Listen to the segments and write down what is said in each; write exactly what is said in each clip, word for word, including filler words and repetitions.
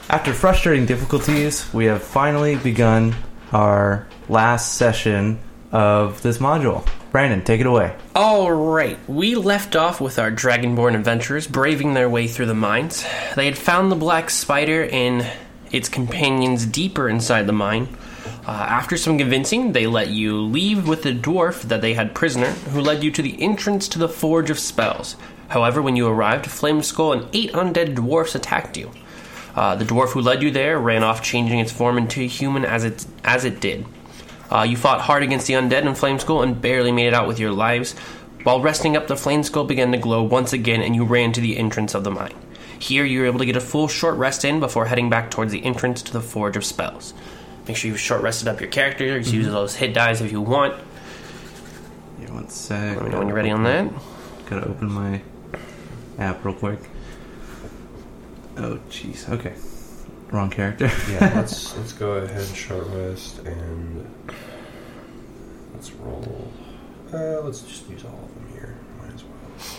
After frustrating difficulties, we have finally begun our last session of this module. Brandon, take it away. Alright, we left off with our Dragonborn adventurers braving their way through the mines. They had found the black spider and its companions deeper inside the mine. Uh, after some convincing, they let you leave with the dwarf that they had prisoner, who led you to the entrance to the Forge of Spells. However, when you arrived, Flameskull and eight undead dwarfs attacked you. Uh, the dwarf who led you there ran off, changing its form into a human as it, as it did. Uh, you fought hard against the undead and Flameskull and barely made it out with your lives. While resting up, the Flameskull began to glow once again, and you ran to the entrance of the mine. Here, you were able to get a full short rest in before heading back towards the entrance to the Forge of Spells. Make sure you've short rested up your character. You mm-hmm. use those hit dice if you want. Yeah, one sec. Let me know when you're ready on that. Gotta open my app real quick. Oh, jeez. Okay. Wrong character. Yeah, let's let's go ahead and short rest and let's roll. Uh, let's just use all of them here. Might as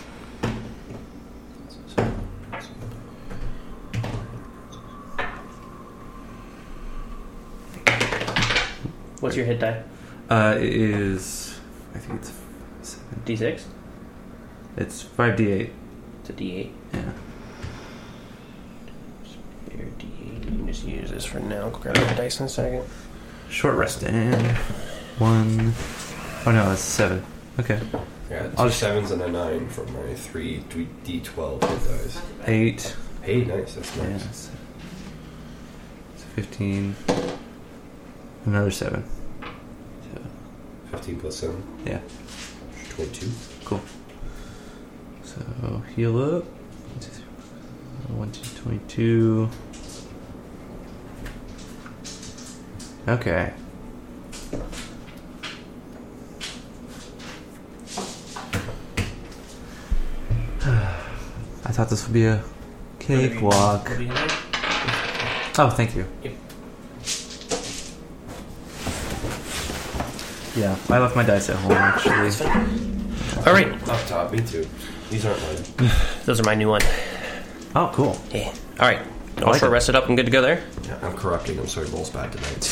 well. What's your hit die? Uh, it is. I think it's seven. D six? It's five D eight. It's a D eight. Yeah. Your D eight. You can just use this for now. I'll grab the dice in a second. Short rest in. One. Oh no, that's seven. Okay. Yeah, two I'll just, sevens and a nine for my three D twelve hit dice. Eight. Eight, nice. That's nice. Yeah, it's fifteen. Another seven. So, fifteen plus seven. Yeah. twenty-two. Cool. So heal up. One, two, twenty-two. Okay. I thought this would be a cakewalk. Oh, thank you. Yep. Yeah, I left my dice at home actually. All right. Up top, me too. These aren't mine. Those are my new one. Oh, cool. Yeah. All right. All like short it. rested up and good to go there? Yeah, I'm corrupting them so it rolls bad tonight.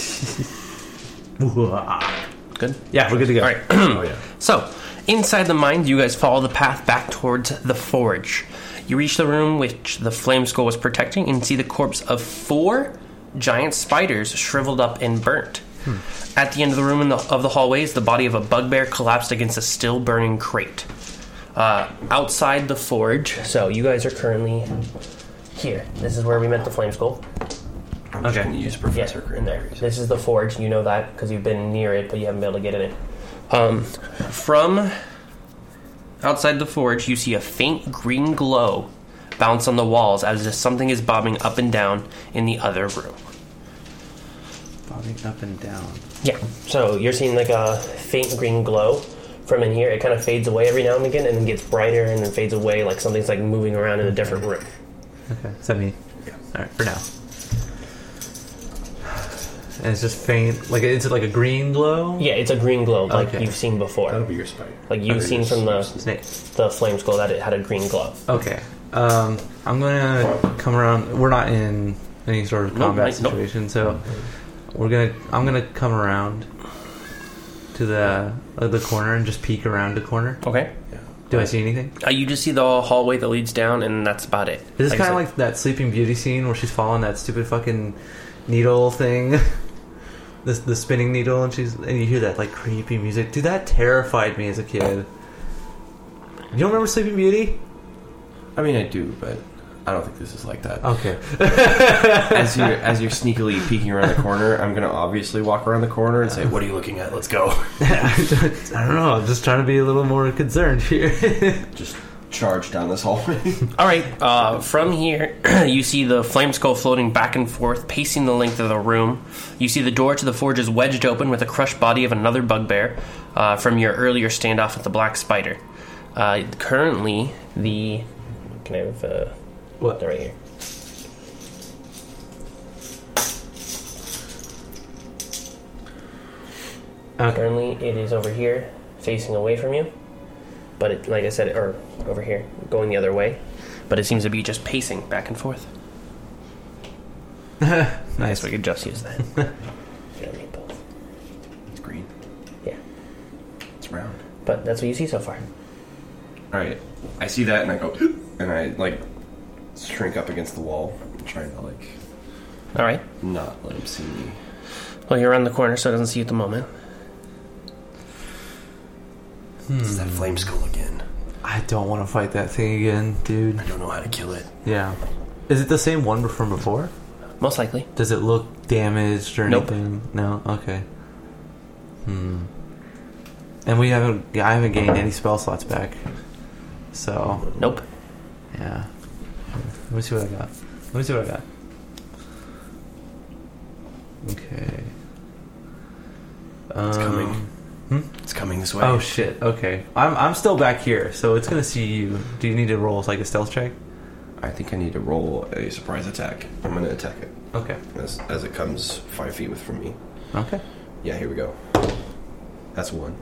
Good? Yeah, we're good to go. All right. Oh, yeah. So, inside the mine, you guys follow the path back towards the forge. You reach the room which the Flameskull was protecting and see the corpse of four giant spiders shriveled up and burnt. Hmm. At the end of the room in the, of the hallways, the body of a bugbear collapsed against a still burning crate. Uh, outside the forge, so you guys are currently here. This is where we met the Flameskull. I'm just Okay. going to use Professor Yeah, in there. Cranberries. This is the forge. You know that because you've been near it, but you haven't been able to get in it. Um, from outside the forge, you see a faint green glow bounce on the walls as if something is bobbing up and down in the other room. Bobbing up and down. Yeah. So you're seeing like a faint green glow from in here. It kind of fades away every now and again, and then gets brighter, and then fades away like something's like moving around in a different room. Okay, is that me? Yeah. All right, for now. And it's just faint, like it's like a green glow. Yeah, it's a green glow like Okay. you've seen before. That'll be your spider. Like you've Or seen your from the Snake. the Flameskull that it had a green glow. Okay. Um, I'm gonna come around. We're not in any sort of Nope, combat like- nope. situation, so we're gonna. I'm gonna come around to the uh, the corner and just peek around the corner. Okay. Yeah. Do I see anything? Uh, you just see the hallway that leads down, and that's about it. Is this Like I kind of said- like that Sleeping Beauty scene where she's following that stupid fucking needle thing, the the spinning needle, and she's and you hear that like creepy music. Dude, that terrified me as a kid. You don't remember Sleeping Beauty? I mean, I do, but I don't think this is like that. Okay. As you're as you're sneakily peeking around the corner, I'm gonna obviously walk around the corner and say, "What are you looking at? Let's go." I don't know. I'm just trying to be a little more concerned here. Just charge down this hallway. All right. Uh, from here, you see the Flameskull floating back and forth, pacing the length of the room. You see the door to the forge is wedged open with the crushed body of another bugbear uh, from your earlier standoff with the black spider. Uh, currently, the can I have uh, What? they're right here. Okay. Currently, it is over here, facing away from you. But it, like I said, or over here, going the other way. But it seems to be just pacing back and forth. Nice, we could just use that. You don't need both. It's green. Yeah. It's round. But that's what you see so far. Alright. I see that and I go, and I, like, shrink up against the wall, trying to, like, Alright. not let him see me. Well, you're around the corner, so it doesn't see you at the moment. It's that flame skull again. I don't want to fight that thing again, dude. I don't know how to kill it. Yeah. Is it the same one from before? Most likely. Does it look damaged or Nope. anything? No? Okay. Hmm. And we haven't... Yeah, I haven't gained any spell slots back. So... Nope. Yeah. Let me see what I got. Let me see what I got. Okay. Um, It's coming. Hmm? It's coming this way. Oh shit. Okay. I'm I'm still back here, so it's gonna see you. Do you need to roll like a stealth check? I think I need to roll a surprise attack. I'm gonna attack it Okay. as, as it comes five feet with from me. Okay. Yeah, here we go. That's one.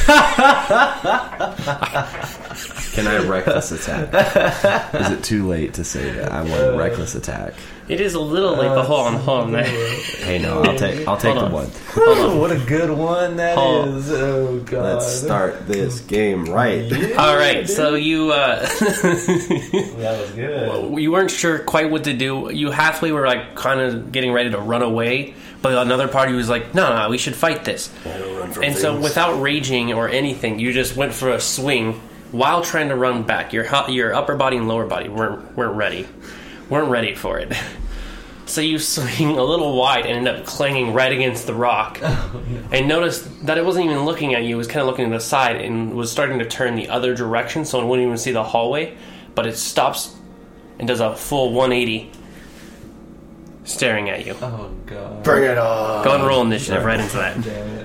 Can I reckless attack? Is it too late to say that I want a reckless attack? It is a little late, but hold on, hold on there. Hey, no, I'll take I'll take Hold the on. one. Oh, what a good one that is! Hold. Oh god. Let's start this game right. Alright, so you, uh... That was good. you weren't sure quite what to do. You halfway were, like, kind of getting ready to run away, but another party was like, no, no, we should fight this. I don't run from And so things. without raging or anything, you just went for a swing while trying to run back. Your hu- your upper body and lower body weren't weren't ready. Weren't ready for it. So you swing a little wide and end up clanging right against the rock. Oh, no. And noticed that it wasn't even looking at you. It was kind of looking to the side and was starting to turn the other direction so it wouldn't even see the hallway. But it stops and does a full one eighty staring at you. Oh god. Bring it on. Go and roll initiative right into that. Damn it.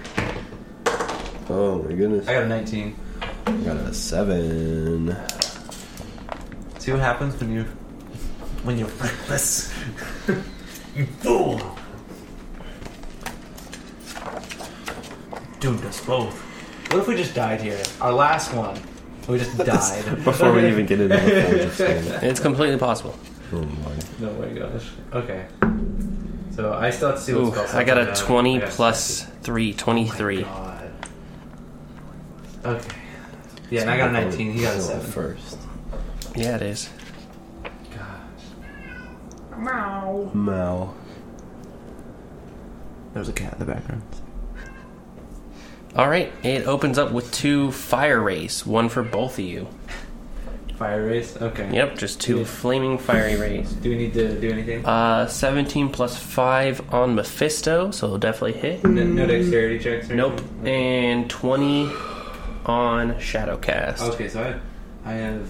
Oh my goodness. I got a nineteen. I got a seven. See what happens when you when you're reckless. You fool. Dude, us both. What if we just died here? Our last one. We just died. Before we even get into the forge of stone. It's completely possible. Oh my. No my gosh. Okay. So I still have to see Ooh, what's I got a uh, twenty I got plus three, twenty-three. Oh my god. Okay. Yeah, and I got a nineteen. He got a seven. First. Yeah, it is. Gosh. Mal. There's a cat in the background. All right, it opens up with two fire rays, one for both of you. Fire race? Okay. Yep, just two Yeah. flaming fiery rays. Do we need to do anything? Uh, seventeen plus five on Mephisto, so it'll definitely hit. no, no dexterity checks or Nope. anything? And twenty on Shadowcast. Okay, so I, I have,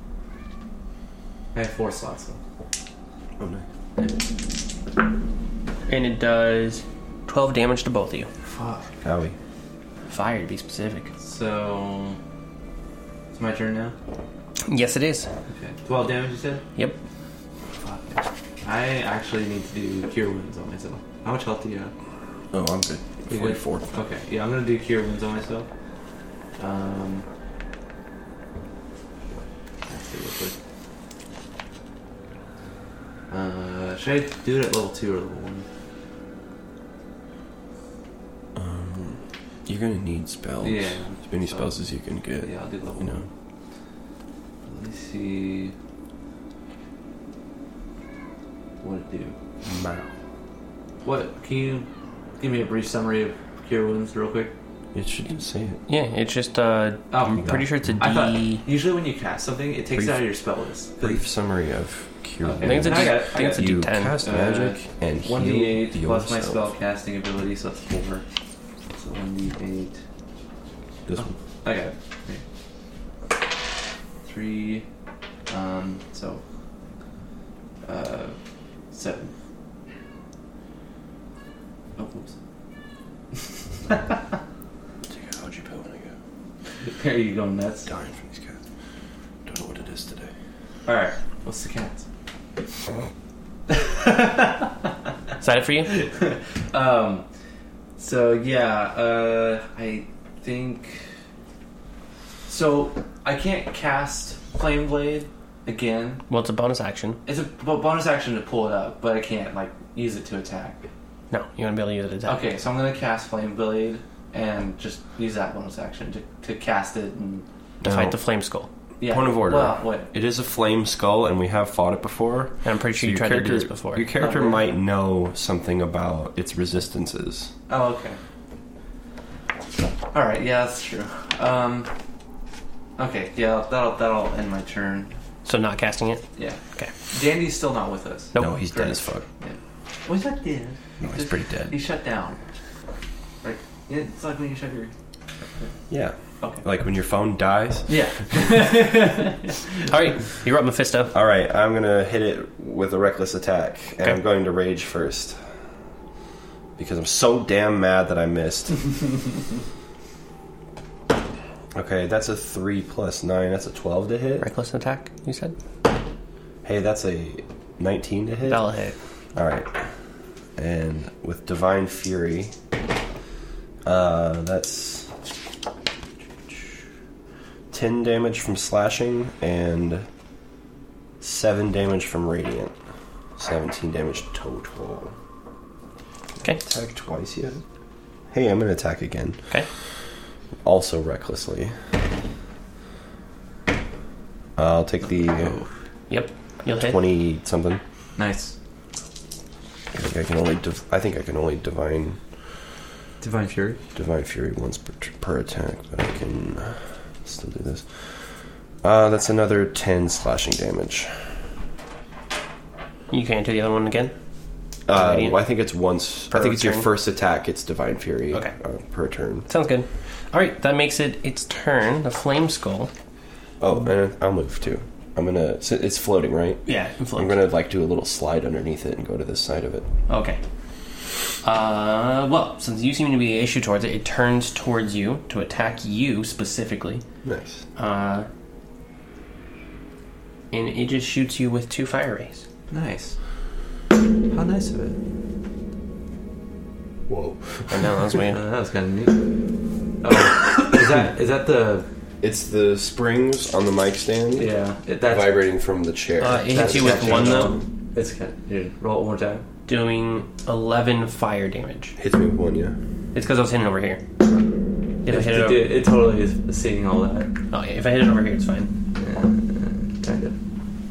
I have four slots. Oh nice. And it does twelve damage to both of you. Fuck. Howie. Fire, to be specific. So, it's my turn now. Yes, it is. Okay. Twelve damage, you said? Yep. Fuck. I actually need to do cure wounds on myself. How much health do you have? Oh, I'm good. You good? forty-four. Okay. Yeah, I'm gonna do cure wounds on myself. Um. Let's see real quick. Uh, should I do it at level two or level one? Um, you're gonna need spells. Yeah. As many spells as you can get. Yeah, I'll do level You know. one. Let me see what it do. Mal. What? Can you give me a brief summary of cure wounds real quick? It shouldn't say it. Yeah, it's just, uh, Oh, I'm okay. pretty sure it's a I thought D. usually when you cast something, it takes Brief- it out of your spell list. Brief summary of cure. Okay. I think it's a I D. got I it, I think it's a got You D ten. cast Uh, magic and One d eight heal plus my yourself. spell casting ability, so that's four. So one d eight. This Oh. one. I got it. Okay. Three. Um. So. Uh. Seven. Oh, whoops. Take a H G pill when I go. Are you going nuts? Dying from these cats. Don't know what it is today. All right. What's the cats? Is that it for you? um. So yeah. Uh. I think. So I can't cast Flame Blade again. Well, it's a bonus action. It's a bo- bonus action to pull it up, but I can't like use it to attack. No, you want to be able to use it to attack. Okay, so I'm gonna cast Flame Blade and just use that bonus action to, to cast it and To No. fight the flame skull. yeah. Point of order. Well, wait. It is a flame skull, and we have fought it before. And I'm pretty sure So you your tried to do character- this before. Your character Okay. might know something about its resistances. Oh, okay. All right, yeah, that's true. Um, okay, yeah, that'll that'll end my turn. So not casting it? Yeah. Okay. Dandy's still not with us. Nope. No, he's dead as fuck. Yeah. Was that dead? No, he's pretty dead. He shut down. Right. Yeah, it's like when you shut your. Yeah. Okay. Like when your phone dies. Yeah. All right, you're up, Mephisto. All right, I'm gonna hit it with a reckless attack, and Okay. I'm going to rage first because I'm so damn mad that I missed. Okay, that's a three plus nine. That's a twelve to hit. Reckless attack, you said? Hey, that's a nineteen to hit. That'll hit. All right, and with Divine Fury, uh, that's ten damage from slashing and seven damage from radiant. Seventeen damage total. Okay. Attack twice yet? Hey, I'm gonna attack again. Okay. Also recklessly. Uh, I'll take the Yep. You'll hit. twenty something. Nice. I think I can only. Div- I think I can only divine Divine Fury. divine fury once per, per attack, but I can uh, still do this. Uh, that's another ten slashing damage. You can't do the other one again? Uh, Radiant? well, I think it's once. Per I think it's your turn? first attack. It's divine fury. Okay. Uh, per turn. Sounds good. All right, that makes it its turn. The flame skull. Oh, and I'll move too. I'm gonna. so It's floating, right? Yeah, I'm gonna like do a little slide underneath it and go to this side of it. Okay. Uh, well, since you seem to be an issue towards it, it turns towards you to attack you specifically. Nice. Uh, and it just shoots you with two fire rays. Nice. How nice of it. Whoa. I know, that was weird. Uh, that was kind of neat. Oh, is that is that the? It's the springs on the mic stand. Yeah, it, that's Vibrating from the chair. Uh, it hits that's you with catching one, though, on. It's kind of, dude, roll it one more time. doing eleven fire damage. Hits me with one, yeah. It's because I was hitting over here. If I hit it it, over... it, it totally is seeing all that. Oh, yeah, if I hit it over here, it's fine. Yeah, kind of.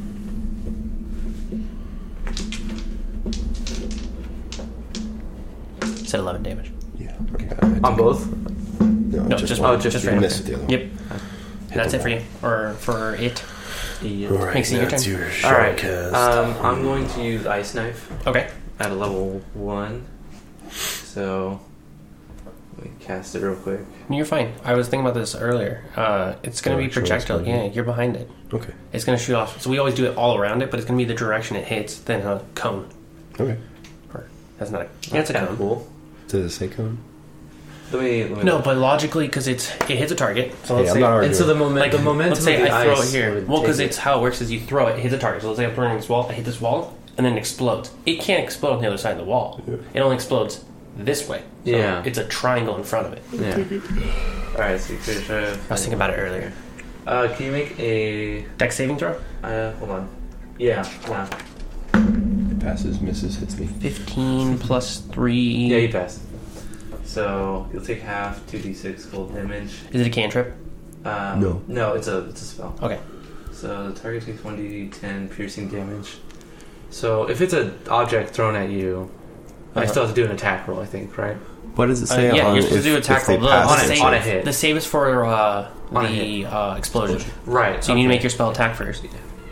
It said eleven damage. Yeah. Okay. On both? No, No, just, just one. one. Oh, just you for missed him. the other one. Yep. Hit That's the it for wall. you. Or for it. Alright, Makes it your that's turn. your All short right. cast. Um, I'm going to use Ice Knife Okay. at a level one. So let me cast it real quick. You're fine. I was thinking about this earlier. Uh, it's going to be Directional projectile. explosion. Yeah, you're behind it. Okay. It's going to shoot off. So we always do it all around it, but it's going to be the direction it hits, then a cone. Okay. Or that's not a. Yeah, it's a Kinda cone. cool. Does it say cone? Let me, let me No, but logically, because it's it hits a target. So Hey, let's I'm say, not arguing. And so the moment, like, the momentum. let's say of the I throw it ice here. would Well, because take it's how it works is you throw it, it hits a target. So let's say I'm throwing this wall, I hit this wall, and then it explodes. It can't explode on the other side of the wall. Yeah. It only explodes this way. So Yeah. it's a triangle in front of it. Yeah. All right, so you finish. Uh, I was thinking about it earlier. Uh, can you make a? Dex saving throw? Uh, hold on. Yeah. Yeah. It passes, misses, hits me. fifteen plus three. Yeah, you passed. So you'll take half two d six cold damage. Is it a cantrip? Um, No. No, it's a it's a spell. Okay. So the target takes one d ten piercing damage. So if it's an object thrown at you, I Uh-huh. still have to do an attack roll. I think, right? What does it Uh, say yeah, on you're supposed if, to do if attack they roll. The, pass on the a- it? save, on a hit. The save is for uh, On a the hit. uh, explosion. Right. So you need to okay. make your spell attack first.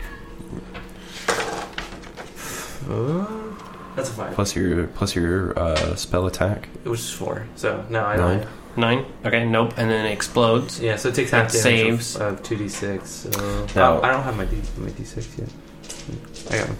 Uh, that's a five. Plus your plus your uh, spell attack. It was just four. So no, I Nine. don't. Nine. Okay. Nope. And then it explodes. Yeah, so it takes half That damage saves. of two d six. So Now- oh, I don't have my d my d six yet. I got one.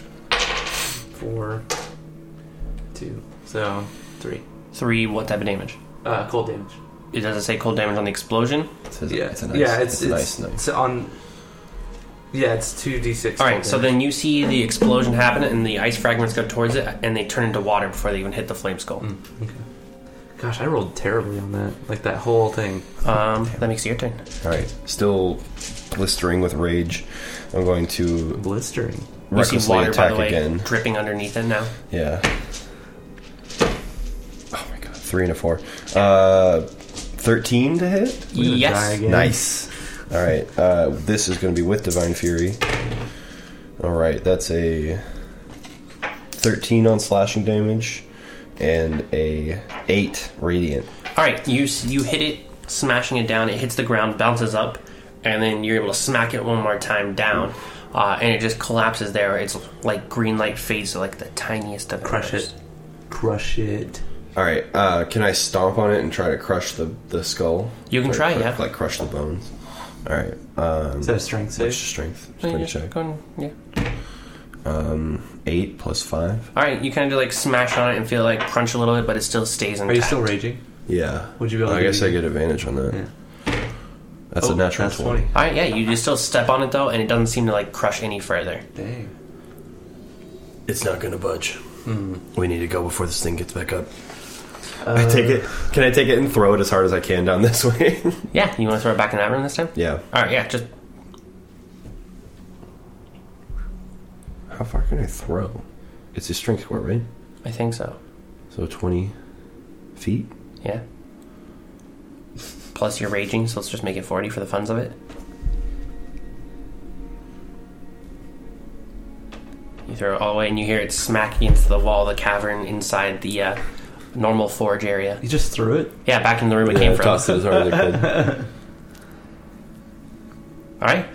Four, two, so three. Three. What type of damage? Uh, cold damage. It doesn't say cold damage on the explosion. It says Yeah, it's a nice, yeah, it's it's a nice it's, knife. it's on. Yeah, it's two d six. All right. So then you see the explosion happen, and the ice fragments go towards it, and they turn into water before they even hit the flame skull. Mm, okay. Gosh, I rolled terribly on that. Like that whole thing. Um, that makes it your turn. All right, still blistering with rage. I'm going to Blistering. You see recklessly water, by attack the way, again. dripping underneath it now. Yeah. Oh my god, three and a four. Uh, thirteen to hit? We're gonna die Yes. again. Nice. All right. Uh, this is going to be with Divine Fury. All right, that's a thirteen on slashing damage and a eight radiant. All right, you s- you hit it, smashing it down. It hits the ground, bounces up, and then you're able to smack it one more time down, uh, and it just collapses there. It's like green light fades to like the tiniest of Crush embers. it. Crush it. All right. Uh, can I stomp on it and try to crush the, the skull? You can Like, try, like, yeah. Like crush the bones. All right. Um, Is that a strength save? What's your strength? Yeah, Twenty yeah, check. go on, yeah. Um, eight plus five. All right, you kind of like smash on it and feel like crunch a little bit, but it still stays intact. Are you still raging? Yeah. Would you be able I to guess do- I get advantage on that. Yeah. That's Oh, a natural that's twenty. twenty. All right, yeah, you just still step on it though, and it doesn't seem to like crush any further. Dang. It's not going to budge. Hmm. We need to go before this thing gets back up. Uh, I take it. Can I take it and throw it as hard as I can down this way? Yeah, you want to throw it back in that room this time? Yeah. All right, yeah, just How far can I throw? It's a strength score, right? I think so. So twenty feet. Yeah. Plus you're raging, so let's just make it forty for the funs of it. You throw it all the way, and you hear it smack against the wall of the cavern inside the uh, normal forge area. You just threw it? Yeah, back in the room it Yeah, came I from. tossed it as hard as I could. All right.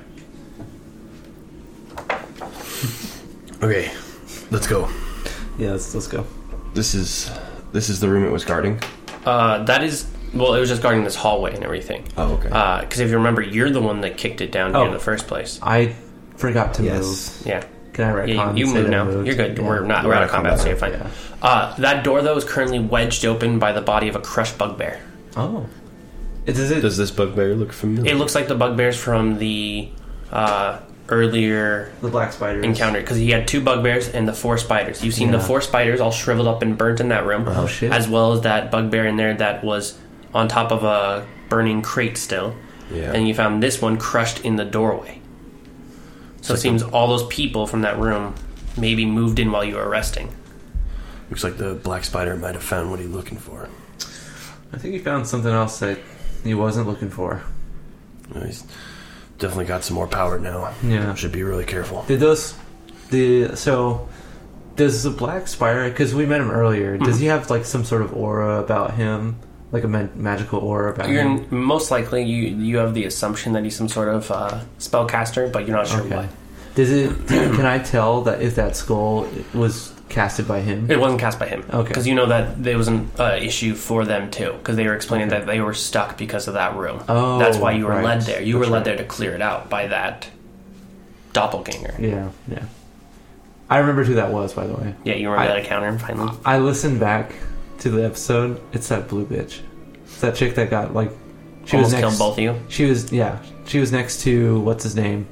Okay, let's go. Yeah, let's, let's go. This is this is the room it was guarding. Uh, that is well, it was just guarding this hallway and everything. Oh, okay. Because if you remember, you're the one that kicked it down here Oh. in the first place. I forgot to Yes. move. Yeah. Can I retcon? Yeah, you, you and say move that now. I moved? You're good. Yeah. We're not. We're We're out out of of combat, so you're combat. fine. Yeah. Uh, that door though is currently wedged open by the body of a crushed bugbear. Oh. It, does it? Does this bugbear look familiar? It looks like the bugbears from the uh, earlier the black spiders. encounter because he had two bugbears and the four spiders. You've seen Yeah. the four spiders all shriveled up and burnt in that room, Oh, shit. as well as that bugbear in there that was on top of a burning crate still. Yeah. And you found this one crushed in the doorway. So it like seems the- all those people from that room maybe moved in while you were resting. Looks like the black spider might have found what he's looking for. I think he found something else that he wasn't looking for. Uh, He's definitely got some more power now. Yeah. Should be really careful. Did those... The... So... Does the black spider... Because we met him earlier. Does he have, like, some sort of aura about him? Like a ma- magical aura about You're him? most likely you you have the assumption that he's some sort of uh, spellcaster, but you're not sure Okay. what. Does it... Can I tell that if that skull was casted by him? It wasn't cast by him. Okay. Because you know that there was an uh, issue for them too. Because they were explaining Okay. that they were stuck because of that room. Oh, That's why you were right. led there. You That's were led right. there to clear it out by that doppelganger. Yeah, Yeah, yeah. I remembered who that was, by the way. you were I- able to counter him finally. I listened back to the episode. It's that blue bitch. It's that chick that got, like... She Almost was next, killed both of you. She was, yeah. She was next to, what's his name?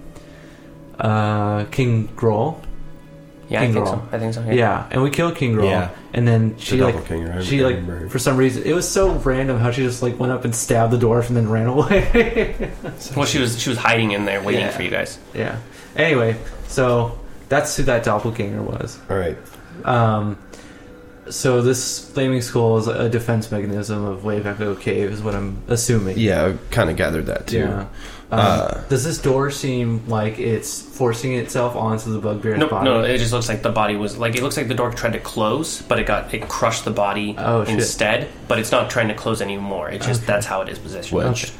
Uh, King Grohl. Yeah, I King think Grohl. so. I think so. Yeah. Yeah. and we killed King Grohl. Yeah. And then she The like doppelganger, I- she I like remember her. for some reason it was so random how she just like went up and stabbed the dwarf and then ran away. Well, she was she was hiding in there waiting Yeah. for you guys. Yeah. Anyway, so that's who that doppelganger was. All right. Um, so this flaming skull is a defense mechanism of Wave Echo Cave, is what I'm assuming. Yeah, I kind of gathered that too. Yeah. Um, Uh, does this door seem like it's forcing itself onto the bugbear's No, body? no, it just looks like the body was like it looks like the door tried to close, but it got it crushed the body Oh, shit. instead. But it's not trying to close anymore. It's just Okay. that's how it is positioned. Wedged.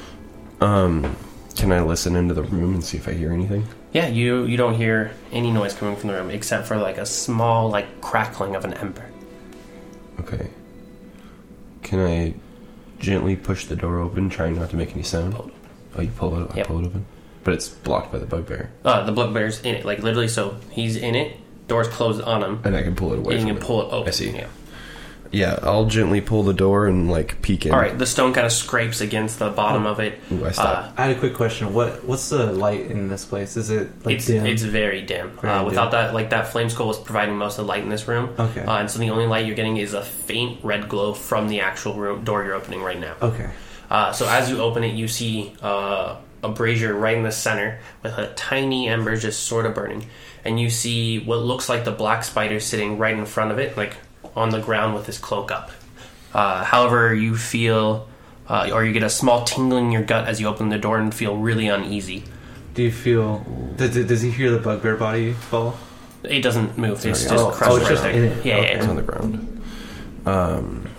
Um, can I listen into the room and see if I hear anything? Yeah, you you don't hear any noise coming from the room except for like a small like crackling of an ember. Okay. Can I gently push the door open, trying not to make any sound? Pull it Oh, you pull it. I Yep. pull it open, but it's blocked by the bugbear, Uh, the bugbear's in it, like literally. So he's in it. Door's closed on him. and I can pull it away. And you from can pull it open. I see. Yeah. Yeah, I'll gently pull the door and like peek in. All right. The stone kind of scrapes against the bottom of it. Ooh, I Uh, stop. I had a quick question. What what's the light in this place? Is it like it's dim? it's very dim. Very uh, without dim. that, like that flame skull was providing most of the light in this room. Okay. Uh, and so the only light you're getting is a faint red glow from the actual room door you're opening right now. Okay. Uh, so as you open it, you see uh, a brazier right in the center with a tiny ember just sort of burning. And you see what looks like the black spider sitting right in front of it, like on the ground with his cloak up. Uh, however, you feel, uh, or you get a small tingling in your gut as you open the door and feel really uneasy. Do you feel... Does, does he hear the bugbear body fall? It doesn't move. It's Sorry, just oh, crushed oh, it's right just there. in it. Yeah, Okay. yeah, It's yeah. on the ground. Um,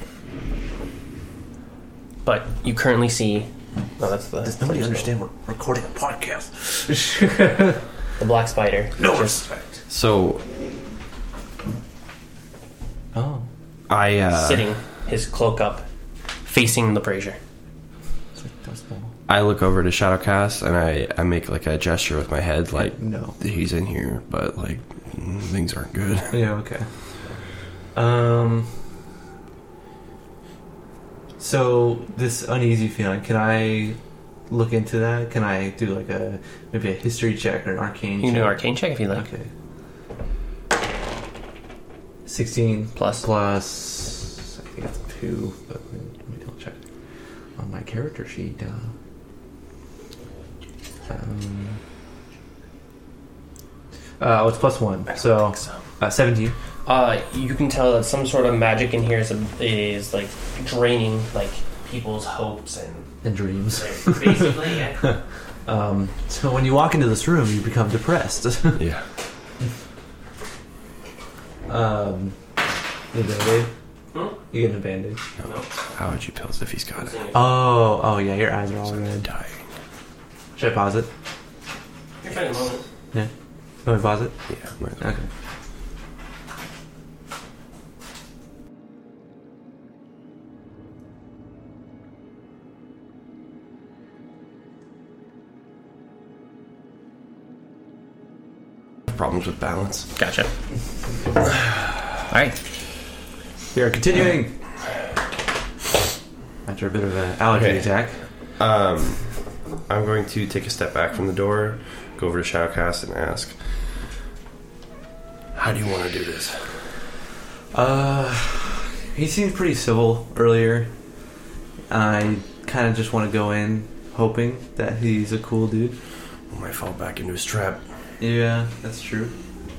But you currently see... Oh, that's the... Does nobody understand we're recording a podcast? The black spider. No just respect. so Oh. I uh, sitting, his cloak up, facing the brazier. It's like, that's small. I look over to Shadowcast and I, I make like a gesture with my head, like No. he's in here, but like mm, things aren't good. Yeah, okay. Um... So, this uneasy feeling, can I look into that? Can I do like a, maybe a history check or an arcane You can check? do an arcane check if you like. Okay. sixteen Plus. plus, I think that's two, but let me double check on my character sheet. Uh, um, uh, oh, it's plus one, so, so. uh, seventeen. Uh, you can tell that some sort of magic in here is, is like draining like people's hopes and And dreams. basically. Yeah. Um, so when you walk into this room, you become depressed. Yeah. um, you get a band-aid? Hmm? You get a band-aid. No. How would you pills if he's got it? Oh, oh yeah, your eyes are all I'm red. dying. Should I pause it? You're fine a moment. Yeah. Can we pause it? Yeah. my- Okay. Problems with balance. Gotcha. All right. We are continuing. After a bit of an allergy Okay. attack. Um, I'm going to take a step back from the door, go over to Shadowcast, and ask, "How do you want to do this?" Uh, he seemed pretty civil earlier. I kind of just want to go in hoping that he's a cool dude. I might fall back into his trap. Yeah, that's true.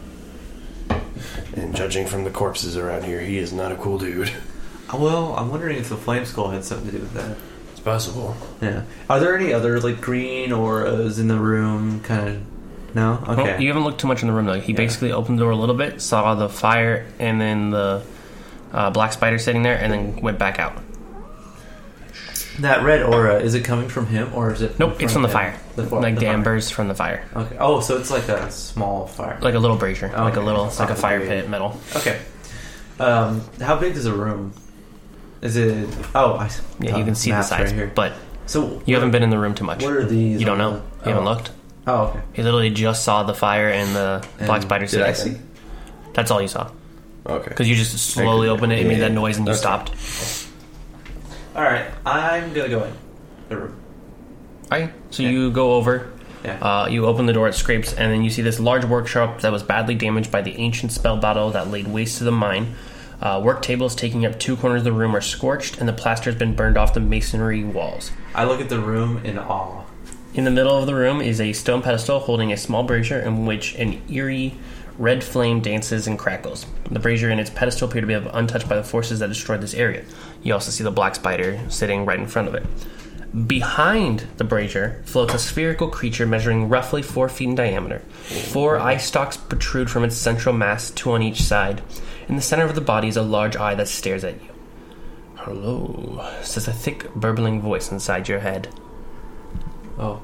And judging from the corpses around here, he is not a cool dude. Uh, Well, I'm wondering if the flame skull had something to do with that. It's possible. Yeah. Are there any other like green auras in the room? Kind of. No. Okay. Well, you haven't looked too much in the room though. He Yeah. basically opened the door a little bit, saw the fire, and then the uh, black spider sitting there, and then went back out. That red aura, is it coming from him or is it? Nope, it's from the him? fire. The fire. Like the the fire. embers from the fire. Okay. Oh, so it's like a small fire. Like a little brazier. Like a Okay. little, it's like a Okay. fire pit metal. Okay. Um, how big is the room? Is it? Oh, I. Yeah, you uh, can see the maps size, right here. but So you haven't been in the room too much. What are these? You don't on know. the- You haven't oh. looked. Oh, okay. You literally just saw the fire and the And black spider did sitting I there. see? That's all you saw. Okay. Because you just slowly Okay. opened it, it made Yeah. that noise, and you Okay. stopped. All right, I'm gonna go in the room. Alright, so Yeah. you go over, Yeah. uh, you open the door, it scrapes, and then you see this large workshop that was badly damaged by the ancient spell battle that laid waste to the mine. Uh, work tables taking up two corners of the room are scorched, and the plaster has been burned off the masonry walls. I look at the room in awe. In the middle of the room is a stone pedestal holding a small brazier in which an eerie red flame dances and crackles. The brazier and its pedestal appear to be untouched by the forces that destroyed this area. You also see the black spider sitting right in front of it. Behind the brazier floats a spherical creature measuring roughly four feet in diameter. Four eye stalks protrude from its central mass, two on each side. In the center of the body is a large eye that stares at you. "Hello," says a thick, burbling voice inside your head. Oh.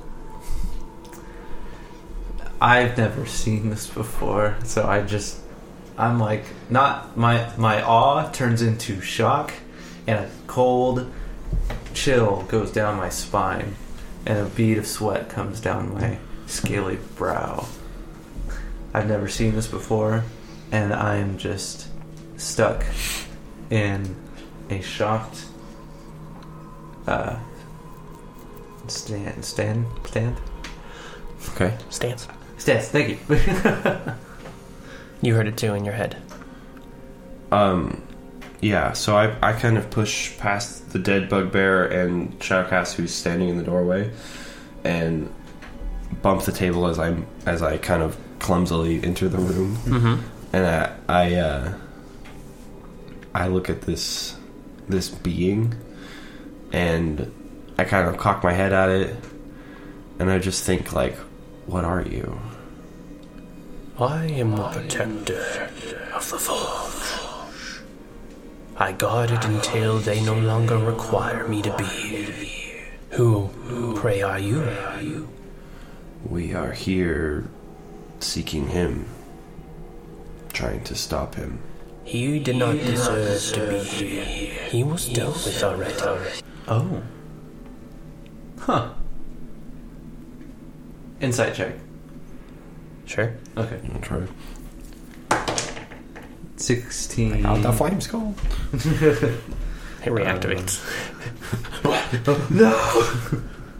I've never seen this before, so I just I'm like not my my awe turns into shock and a cold chill goes down my spine and a bead of sweat comes down my scaly brow. I've never seen this before and I'm just stuck in a shocked uh stand stand stand Okay. Stance. stance thank you. You heard it too in your head. Um, yeah. So I I kind of push past the dead bugbear and Shadowcast, who's standing in the doorway, and bump the table as I as I kind of clumsily enter the room, Mm-hmm. and I I, uh, I look at this this being, and I kind of cock my head at it, and I just think like, what are you? I am the protector of the Forge. I guard it until they no longer require me to be. Who, pray, are you? We are here seeking him, trying to stop him. He did not deserve to be here. He was dealt with already. Oh. Huh. Insight check. Sure. Okay. I'll try. sixteen. flame skull. It reactivates. No!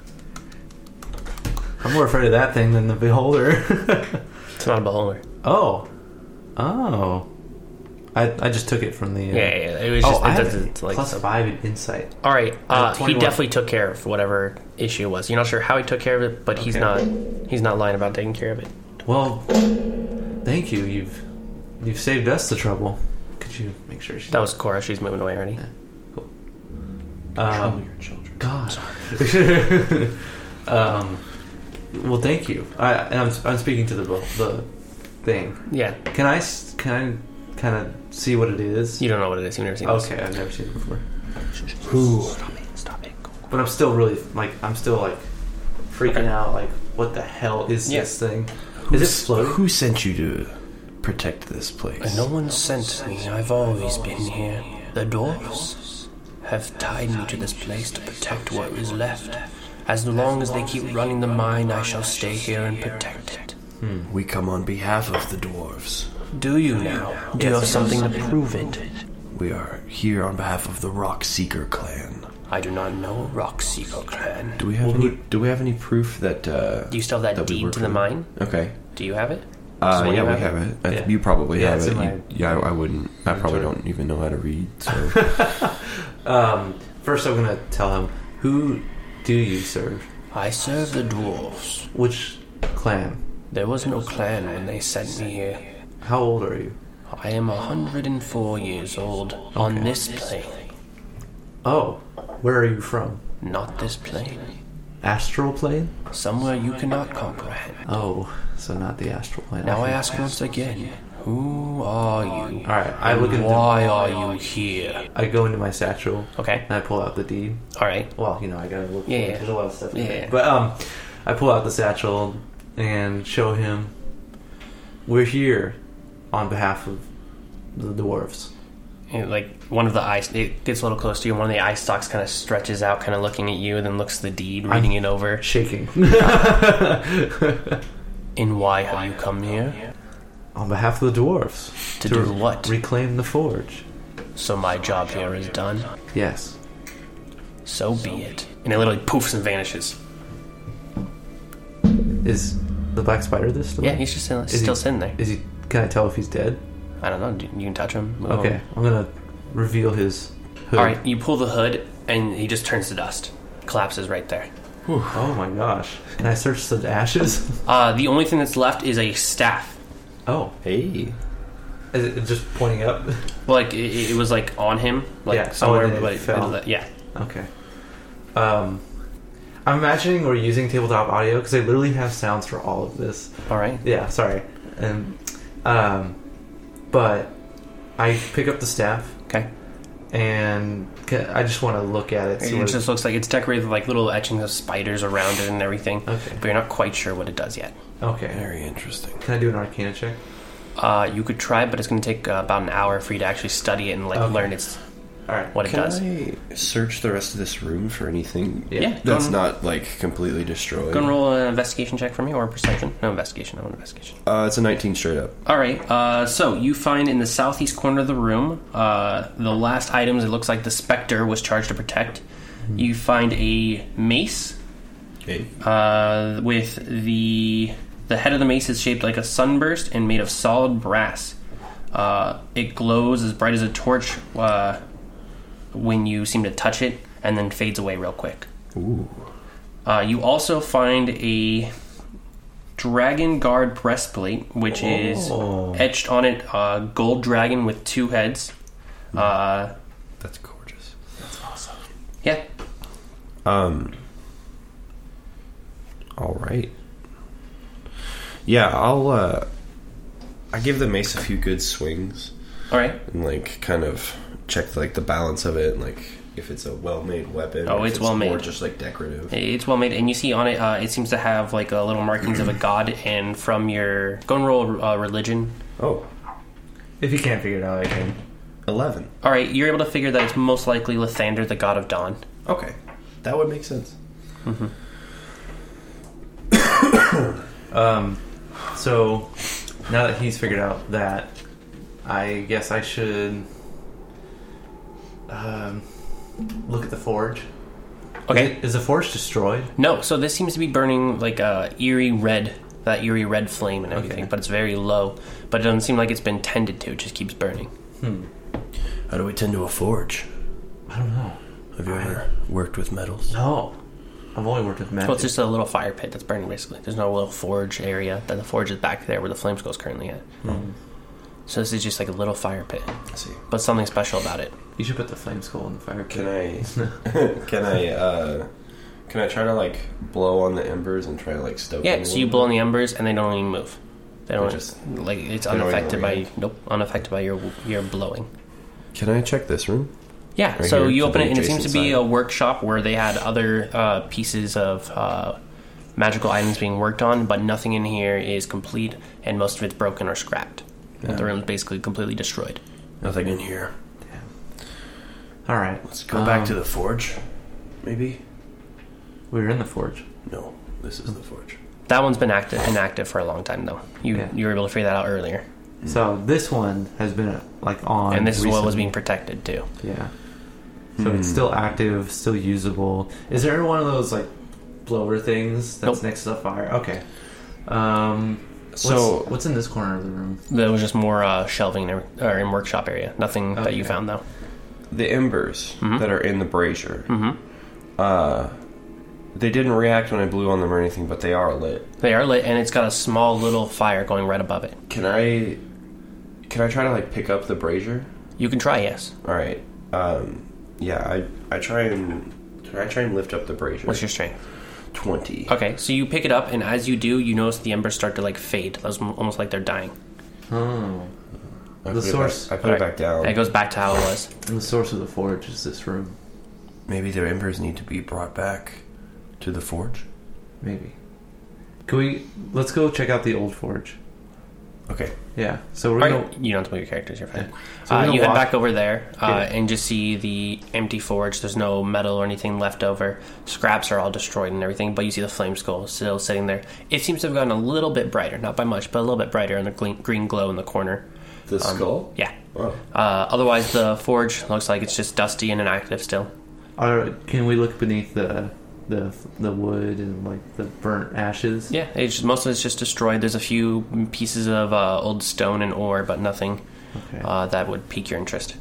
I'm more afraid of that thing than the beholder. It's not a beholder. Oh. Oh. I I just took it from the... Uh, Yeah, yeah, yeah. It was oh, just, I it have doesn't, like... plus five in insight. Alright, uh, he twenty-one. definitely took care of whatever issue it was. You're not sure how he took care of it, but he's Okay. not he's not lying about taking care of it. Well, thank you. You've you've saved us the trouble. Could you make sure she's... That was Cora. She's moving away already. Cool. Um, your children. God. um, well, thank you. I, and I'm, I'm speaking to the the thing. Yeah, Can I s- can I kind of see what it is? you don't know what it is. You've never seen this. Okay, I've never seen it before. Who? Stop it. Stop it. But I'm still really like I'm still like freaking Okay. out. Like, what the hell is Yeah. this thing? Who's, Is it floating? Who sent you to protect this place? No one sent me. I've always been here. The dwarves have tied me to this place to protect what is left. As long as they keep running the mine, I shall stay here and protect it. We come on behalf of the dwarves. Do you now? Do you have something to prove it? We are here on behalf of the Rock Seeker clan. I do not know Rockseeker clan. Do we have any? Do we have any proof that? Uh, Do you still have that, that we deed work to the with? mine? Okay. Do you have it? Uh, Does one yeah, of we you have it. I, Yeah. You probably Yeah, have it's it. in You, my yeah, I, I wouldn't. I probably inventory. don't even know how to read. So Um, first, I'm gonna tell him, who do you serve? I serve the dwarves. Which clan? There was no clan when they sent me here. How old are you? I am a hundred and four years old on Okay. this plane. Oh, where are you from? Not this plane. Astral plane? Somewhere you cannot comprehend. Oh, so not the astral plane. Now I think- ask once again, who are you? All right, I look And into. why are you here? I go into my satchel Okay. and I pull out the deed. All right. Well, you know, I gotta look. Yeah, yeah. There's a lot of stuff. In Yeah, there. yeah. But um, I pull out the satchel and show him. We're here on behalf of the dwarves. And, like one of the eyes, it gets a little close to you. And one of the eye stalks kind of stretches out, kind of looking at you, and then looks at the deed, reading it over. Shaking. And why have you come here? On behalf of the dwarves. To do what? Reclaim the forge. So my job here is done. Yes. So be it. And it literally poofs and vanishes. Is the black spider this still? Yeah, he's just still, Is still he- sitting there. Is he? Can I tell if he's dead? I don't know. do- You can touch him. move Okay, him. I'm gonna reveal his hood. All right. You pull the hood, and he just turns to dust. Collapses right there. Oh my gosh. Can I search the ashes? Uh, the only thing that's left is a staff. Oh, hey, is it just pointing up? Well, like it, it was like on him, like Yeah. somewhere, Oh, and then it but it- fell. it- yeah. Okay. Um, I'm imagining we're using tabletop audio because they literally have sounds for all of this. All right. Yeah, sorry. And um, but I pick up the staff Okay. and ca- I just want to look at it. see It what just looks like it's decorated with like little etchings of spiders around it and everything, Okay. but you're not quite sure what it does yet. Okay. very interesting. Can I do an Arcana check? Uh, you could try, but it's going to take uh, about an hour for you to actually study it and like Okay. learn its All right. what it Can does. I search the rest of this room for anything Yeah. Yeah. that's go not like completely destroyed? Go and roll an investigation check for me, or a perception. No investigation. No investigation. Uh, it's a nineteen straight up. All right. Uh, so you find in the southeast corner of the room, uh, the last items. It looks like the specter was charged to protect. You find a mace Okay. uh, with the the head of the mace is shaped like a sunburst and made of solid brass. Uh, it glows as bright as a torch uh, when you seem to touch it, and then fades away real quick. Ooh. Uh, you also find a Dragon Guard breastplate, which Oh. is etched on it uh, gold dragon with two heads. Uh, That's gorgeous. That's awesome. yeah. Um. All right. Yeah, I'll. Uh, I give the mace a few good swings All right. and like kind of check like the balance of it, and like if it's a well-made weapon. Oh, or if it's well-made. More just like decorative. It's well made, and you see on it, uh, it seems to have like a little markings of a god. And from your go and roll uh, religion. Oh, If you can't figure it out, I can. eleven. All right, you're able to figure that it's most likely Lathander, the god of dawn. Okay, that would make sense. Um, so now that he's figured out that, I guess I should um, look at the forge. Okay. Is, it, is the forge destroyed? No, so this seems to be burning like a eerie red, that eerie red flame and everything, Okay. but it's very low. But it doesn't seem like it's been tended to; it just keeps burning. Hmm. How do we tend to a forge? I don't know. Have you ever worked with metals? No. I've only worked with magic. Well, it's just a little fire pit that's burning, basically. There's no little forge area. Then the forge is back there where the flame skull is currently at. Hmm. So this is just like a little fire pit, I see. but something special about it. You should put the flame skull in the fire Can pit. I? Can I? uh Can I try to like blow on the embers and try to like stoke? Yeah, them a so you little blow on bit? the embers and they don't even move. They don't They're just- like it's they don't even unaffected by react. nope, unaffected by your your blowing. Can I check this room? Yeah, Right so here, you to open the it and it seems to adjacent be side. a workshop where they had other uh, pieces of uh, magical items being worked on, but nothing in here is complete and most of it's broken or scrapped. Yeah. The room is basically completely destroyed. Nothing in here. All right. Let's go back Um, to the forge. Maybe. We were in the forge. No, this is the forge. That one's been active inactive for a long time though. You Yeah. you were able to figure that out earlier, So this one has been uh, like on, and this is what was recently. being protected too. Yeah. So Hmm. it's still active, still usable. Is there one of those like blower things that's Nope. next to the fire? Okay. Um. So- what's, what's in this corner of the room? There was just more uh, shelving there, or in workshop area. Nothing that you Okay. found though. The embers Mhm. that are in the brazier. Mm-hmm. Uh, they didn't react when I blew on them or anything, but they are lit. They are lit, and it's got a small little fire going right above it. Can I? Can I try to like pick up the brazier? You can try, yes. All right. Um, yeah, I I try and can I try and lift up the brazier? What's your strength? twenty? Okay, so you pick it up, and as you do, you notice the embers start to like fade. That's almost like they're dying. Oh. I The put it source- back- I put it back down. And it goes back to how it was. And the source of the forge is this room. Maybe the embers need to be brought back to the forge. Maybe. Can we? Let's go check out the old forge. Okay. Yeah. So we're All gonna. right, you don't have to move your characters. You're fine. So we're uh, gonna you head walk- back over there uh, Yeah. and just see the empty forge. There's no metal or anything left over. Scraps are all destroyed and everything, but you see the flame skull still sitting there. It seems to have gotten a little bit brighter, not by much, but a little bit brighter in the green, green glow in the corner. The skull. Yeah. Oh. Uh, otherwise, the forge looks like it's just dusty and inactive still. Are, can we look beneath the the the wood and like the burnt ashes? Yeah, it's just, most of it's just destroyed. There's a few pieces of uh, old stone and ore, but nothing Okay. uh, that would pique your interest.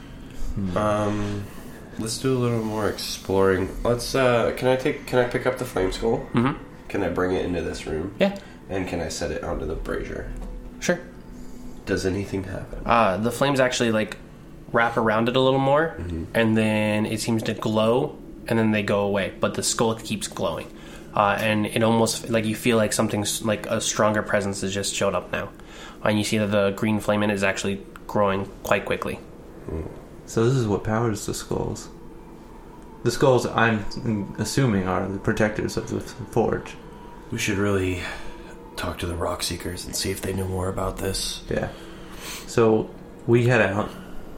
Um, let's do a little more exploring. Let's. Uh, can I take? Can I pick up the flame skull? Mm-hmm. Can I bring it into this room? Yeah, And can I set it onto the brazier? sure. Does anything happen? Uh, the flames actually like wrap around it a little more, and then it seems to glow, and then they go away. But the skull keeps glowing, uh, and it almost like you feel like something's like a stronger presence has just showed up now, and you see that the green flame in it is actually growing quite quickly. So this is what powers the skulls. The skulls, I'm assuming, are the protectors of the forge. We should really talk to the rock seekers and see if they know more about this. Yeah. So we head out.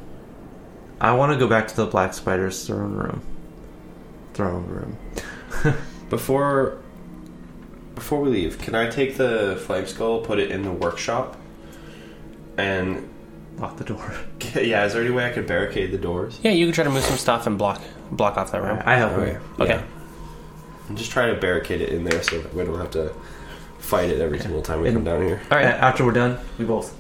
I want to go back to the Black Spider's throne room. Throne room. Before before we leave, can I take the flame skull, put it in the workshop, and Lock the door. yeah, is there any way I could barricade the doors? Yeah, you can try to move some stuff and block block off that room. I help Okay. her. Okay. Yeah. And just try to barricade it in there so that we don't have to fight it every single time we And- come down here. All right. A- After we're done, we both.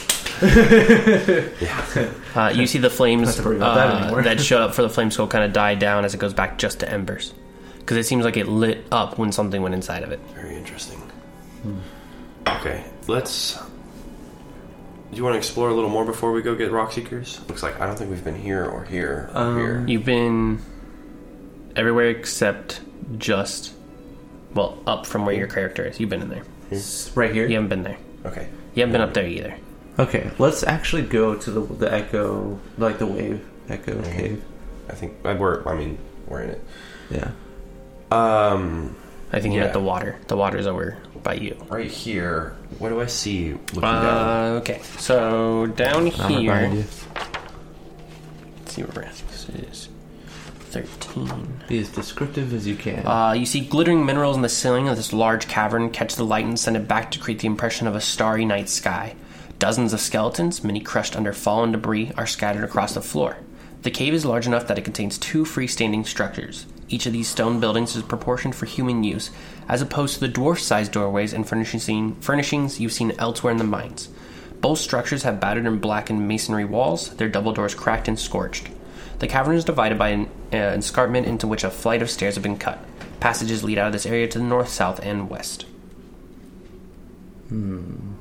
Uh, you see the flames Don't have to worry about that uh, anymore. that showed up for the flame skull kind of die down as it goes back just to embers. because it seems like it lit up when something went inside of it. Very interesting. Hmm. Okay, let's... Do you want to explore a little more before we go get rock seekers? Looks like I don't think we've been here or here or Um, here. You've been everywhere except just, well, up from where your character is. You've been in there. It's right here. You haven't been there. Okay. You haven't been up there either. Okay, let's actually go to the the echo, like the wave echo Mhm. cave. I think I we're. I mean, we're in it. Yeah. Um, I think you're Yeah. at the water. The water's over by you. right here. What do I see looking Uh, down? okay. So down I'm behind here. you. Let's see what this is. thirteen. Be as descriptive as you can. Uh, you see glittering minerals in the ceiling of this large cavern catch the light and send it back to create the impression of a starry night sky. Dozens of skeletons, many crushed under fallen debris, are scattered across the floor. The cave is large enough that it contains two freestanding structures. Each of these stone buildings is proportioned for human use, as opposed to the dwarf-sized doorways and furnishing, furnishings you've seen elsewhere in the mines. Both structures have battered and blackened masonry walls, their double doors cracked and scorched. The cavern is divided by an uh, escarpment into which a flight of stairs have been cut. Passages lead out of this area to the north, south, and west. Hmm.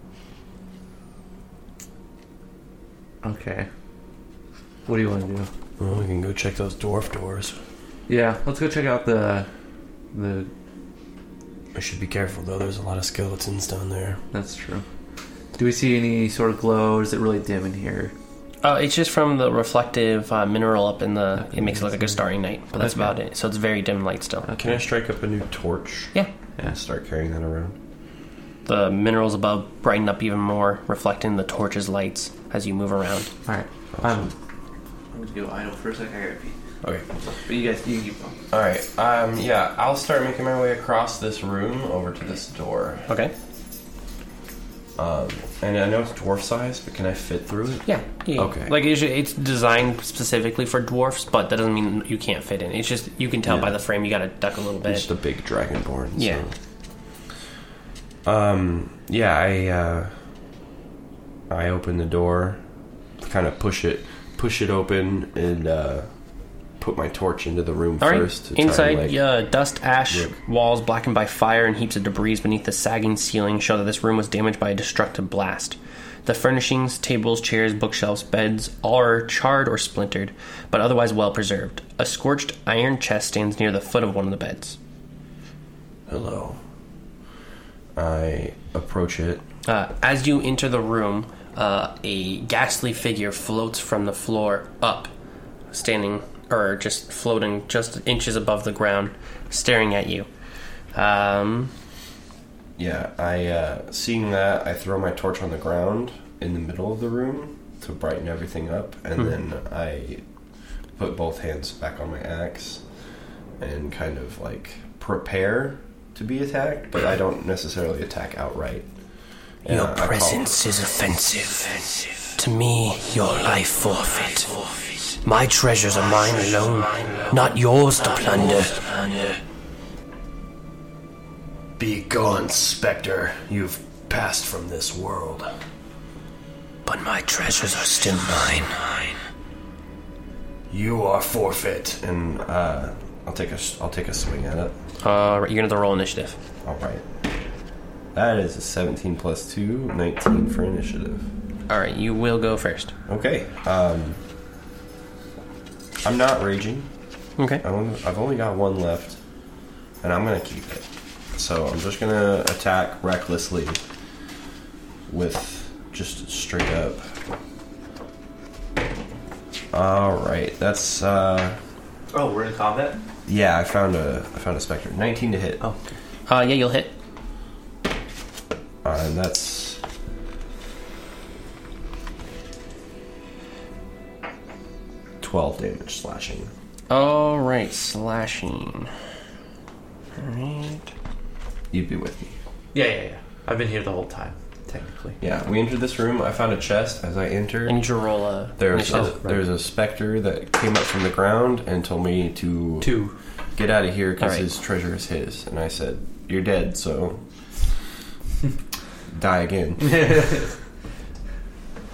Okay. What do you want to do? Well, we can go check those dwarf doors. Yeah, let's go check out the the. We should be careful though. There's a lot of skeletons down there. That's true. Do we see any sort of glow, or is it really dim in here? Uh, it's just from the reflective uh, mineral up in the... It makes it look like a starry night, but that's Okay. about it. So it's very dim light still. Can I strike up a new torch? Yeah. And start carrying that around. The minerals above brighten up even more, reflecting the torch's lights as you move around. All right. I'm. I'm gonna go idle for a second. I gotta pee. Okay. But you guys, you can keep going. All right. Um. Yeah. I'll start making my way across this room over to this door. Okay. Um. And I know it's dwarf size, but can I fit through it? Yeah. yeah. Okay. Like, it's, it's designed specifically for dwarfs, but that doesn't mean you can't fit in. It's just, you can tell Yeah. by the frame you gotta duck a little bit. It's just a big dragonborn. Yeah. So. Um. Yeah. I. Uh, I open the door, kind of push it, push it open, and uh, put my torch into the room All right. first. to try Inside, and, like, uh, dust, ash, look. walls blackened by fire, and heaps of debris beneath the sagging ceiling show that this room was damaged by a destructive blast. The furnishings, tables, chairs, bookshelves, beds, all are charred or splintered, but otherwise well preserved. A scorched iron chest stands near the foot of one of the beds. Hello. I approach it. Uh, as you enter the room, uh, a ghastly figure floats from the floor up, standing, or just floating just inches above the ground, staring at you. Um, Yeah, I uh, seeing that, I throw my torch on the ground in the middle of the room to brighten everything up, and Hmm. then I put both hands back on my axe and kind of like prepare to be attacked, but I don't necessarily attack outright. And Your I call- presence is offensive. To me, your life forfeit. My treasures are mine alone, not yours to plunder. Be gone, Spectre. You've passed from this world. But my treasures are still mine. You are forfeit, and uh, I'll take a I'll take a swing at it. Uh, you're gonna have to roll initiative. All right. That is a seventeen plus two, nineteen for initiative. Alright, you will go first. Okay. Um, I'm not raging. Okay. I only, I've only got one left, and I'm gonna keep it. So I'm just gonna attack recklessly with just straight up. All right, that's uh, Oh, we're in combat. yeah. I found a I found a specter. nineteen to hit, Oh. Uh, yeah, you'll hit. uh, and that's twelve damage slashing. Alright, slashing. Alright. You'd be with me. Yeah, yeah, yeah. I've been here the whole time, technically. Yeah, we entered this room. I found a chest as I entered. I need you to roll a There's a, initiative. right. there's a specter that came up from the ground and told me to Two. get out of here because All right. his treasure is his. And I said, "You're dead, so die again."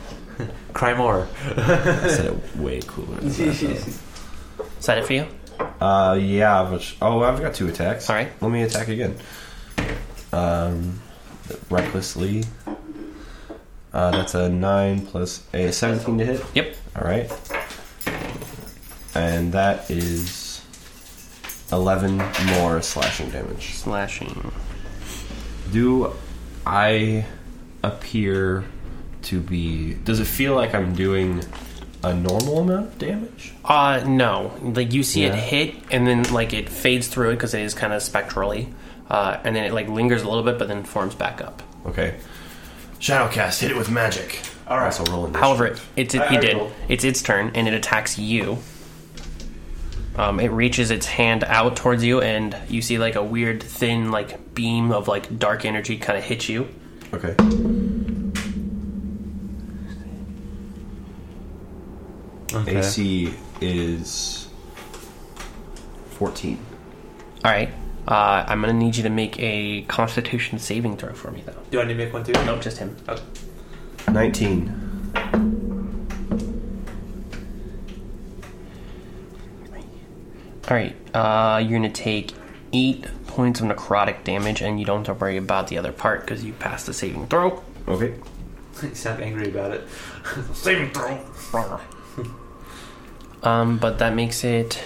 Cry more. I said it way cooler than that, though. Is that it for you? Uh, yeah. But, oh, I've got two attacks. All right. Let me attack again. Um, recklessly. Uh, that's a nine plus a seventeen to hit. Yep. All right. And that is eleven more slashing damage. Slashing. Do I appear to be... Does it feel like I'm doing a normal amount of damage? Uh, no. Like, you see Yeah. it hit, and then, like, it fades through it because it is kind of spectrally. Uh, and then it, like, lingers a little bit, but then forms back up. Okay. Shadowcast, hit it with magic. All right. Also roll initiative. However, it's it, I he did. rolled. It's its turn, and it attacks you. Um, it reaches its hand out towards you, and you see, like, a weird, thin, like, beam of, like, dark energy kind of hit you. Okay. Okay. A C is fourteen. All right. Uh, I'm going to need you to make a Constitution saving throw for me, though. Do I need to make one too? Nope, just him. Okay. nineteen. All right. Uh, you're going to take eight points of necrotic damage, and you don't have to worry about the other part because you passed the saving throw. Okay. You sound angry about it. Saving throw. Um, but that makes it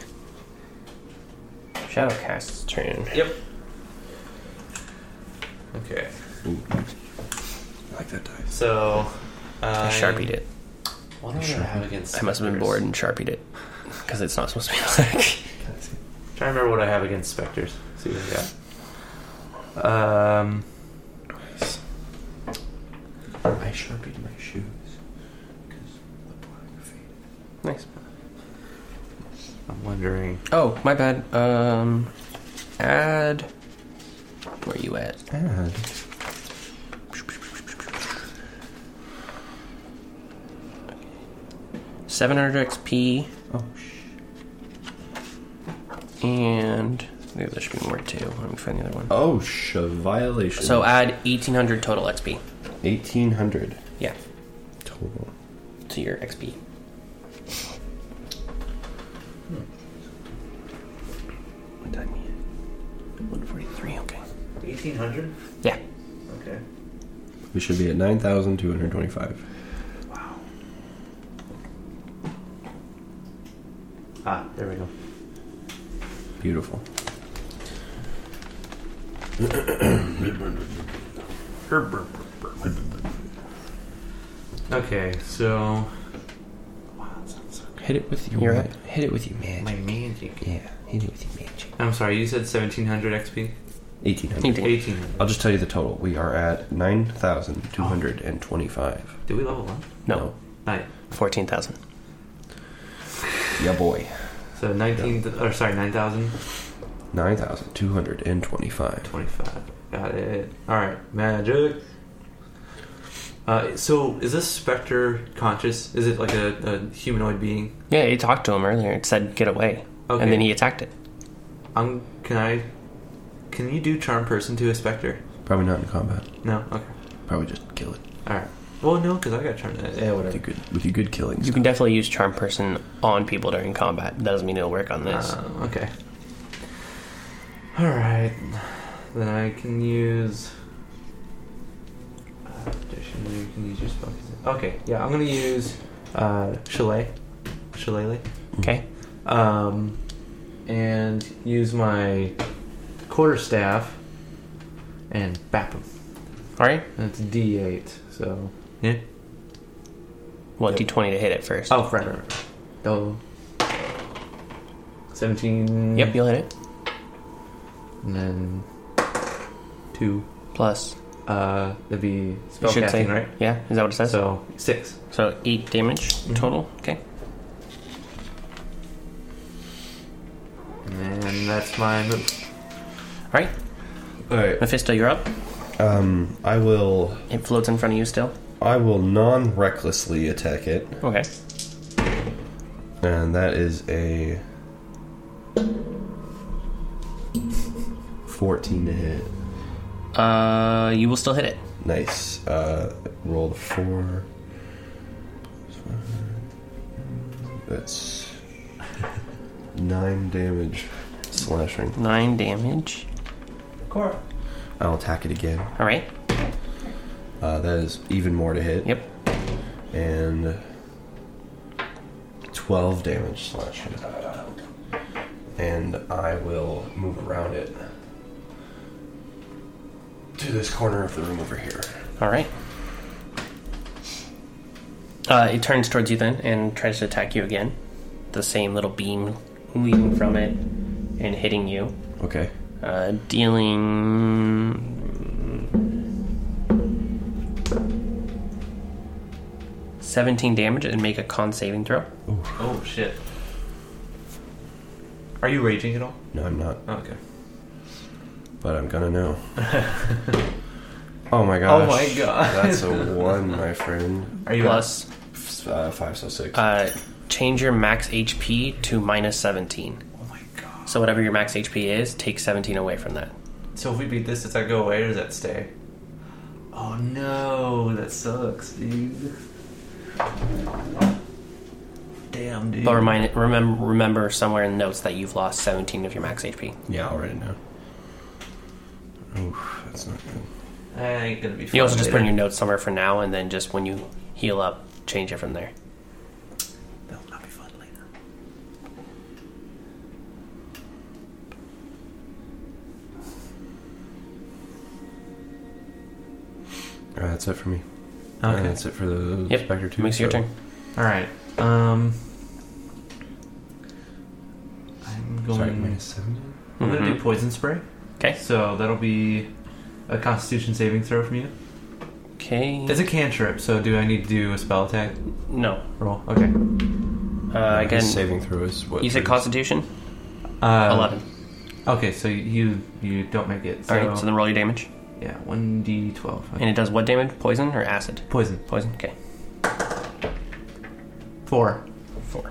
Shadowcast's turn. Yep. Okay. Ooh. I like that dice. So, uh, I sharpied it. What do I have against? I must have been specters? bored and sharpied it because it's not supposed to be like. Trying to remember what I have against specters. See what I got. Um, I sharpied my shoes because the black faded. Nice. I'm wondering. Oh, my bad. Um, add. Where are you at? Add. seven hundred X P Oh, and maybe there should be more too. Let me find the other one. oh, sh- violation. So add eighteen hundred total X P. eighteen hundred Yeah, total. to your X P. What did I mean? one forty-three. Okay. eighteen hundred? Yeah. Okay. We should be at nine thousand two hundred twenty-five. Wow. Ah, there we go. Beautiful. Okay, so. Wow, that sounds so good. Hit it with your You're ma- up. hit it with your magic. My magic. Yeah, hit it with your magic. I'm sorry, you said seventeen hundred X P? eighteen hundred. eighteen. eighteen hundred. I'll just tell you the total. We are at nine thousand two hundred twenty-five. Did we level one? No, Nine. fourteen thousand. Yeah, boy. So nineteen, th- or sorry, nine thousand nine thousand two hundred twenty-five. twenty-five. Got it. Alright, magic. Uh, so, is this specter conscious? Is it like a, a humanoid being? Yeah, you talked to him earlier. It said get away, Okay. and then he attacked it. Um, can I. Can you do charm person to a specter? Probably not in combat. No? Okay. Probably just kill it. Alright. Well, no, because I got charm. Yeah, With your whatever. good, with your good killings. You can definitely use charm person on people during combat. That doesn't mean it'll work on this. Uh, okay. Alright. Then I can use. Uh, additionally, you can use your spell. Okay, yeah, I'm gonna use uh, Chalet. Shillelagh. Okay. Um, and use my quarterstaff and bap him. All right. And it's D eight, so. Yeah? Well, D twenty to hit it first. Oh, right, right, right. Oh. seventeen. Yep, you'll hit it. And then. Two. Plus. Uh, that'd be You should say, spellcasting, right? Yeah, is that what it says? So, six. So eight damage Mhm. total. Okay. And that's my move. All right. Alright. Mephisto, you're up. Um, I will. It floats in front of you still. I will non-recklessly attack it, Okay. and that is a fourteen to hit. Uh, you will still hit it. Nice. Uh, rolled a four. That's Nine damage. Slashing. Nine damage. Cora. I'll attack it again. All right. Uh, that is even more to hit. Yep. And twelve damage slashing. And I will move around it to this corner of the room over here. All right. Uh, it turns towards you then and tries to attack you again. The same little beam leaving from it and hitting you. Okay. Uh, dealing seventeen damage and make a con saving throw. Ooh. Oh shit. Are you raging at all? No, I'm not. Oh, okay. But I'm gonna know. Oh my gosh. Oh my god. That's a one, my friend. Are you Plus, Uh, five, so six. uh, change your max H P to minus seventeen. Oh my god. So whatever your max H P is, take seventeen away from that. So if we beat this, does that go away or does that stay? Oh no, that sucks, dude. Damn, dude. But remind, remember, remember somewhere in the notes that you've lost seventeen of your max H P. Yeah, I'll write it down. Oof, that's not good. That ain't gonna be fun. You also just put in later. your notes somewhere for now, and then just when you heal up, change it from there. That'll not be fun later. Alright, that's it for me. Okay. And that's it for the Yep, Spectre two. makes it your so- turn. Alright. Um. I'm going. Sorry, minus seventy? I'm gonna Mhm. do poison spray. Okay. So that'll be a Constitution saving throw from you. Okay. It's a cantrip, so do I need to do a spell attack No. roll? Okay. Uh, again, His saving throw is what? you said for- Constitution? Uh, eleven. Okay, so you you don't make it. So, Alright, so then roll your damage. yeah, one d twelve. Okay. And it does what damage? Poison or acid? Poison. Poison, okay. Four. Four.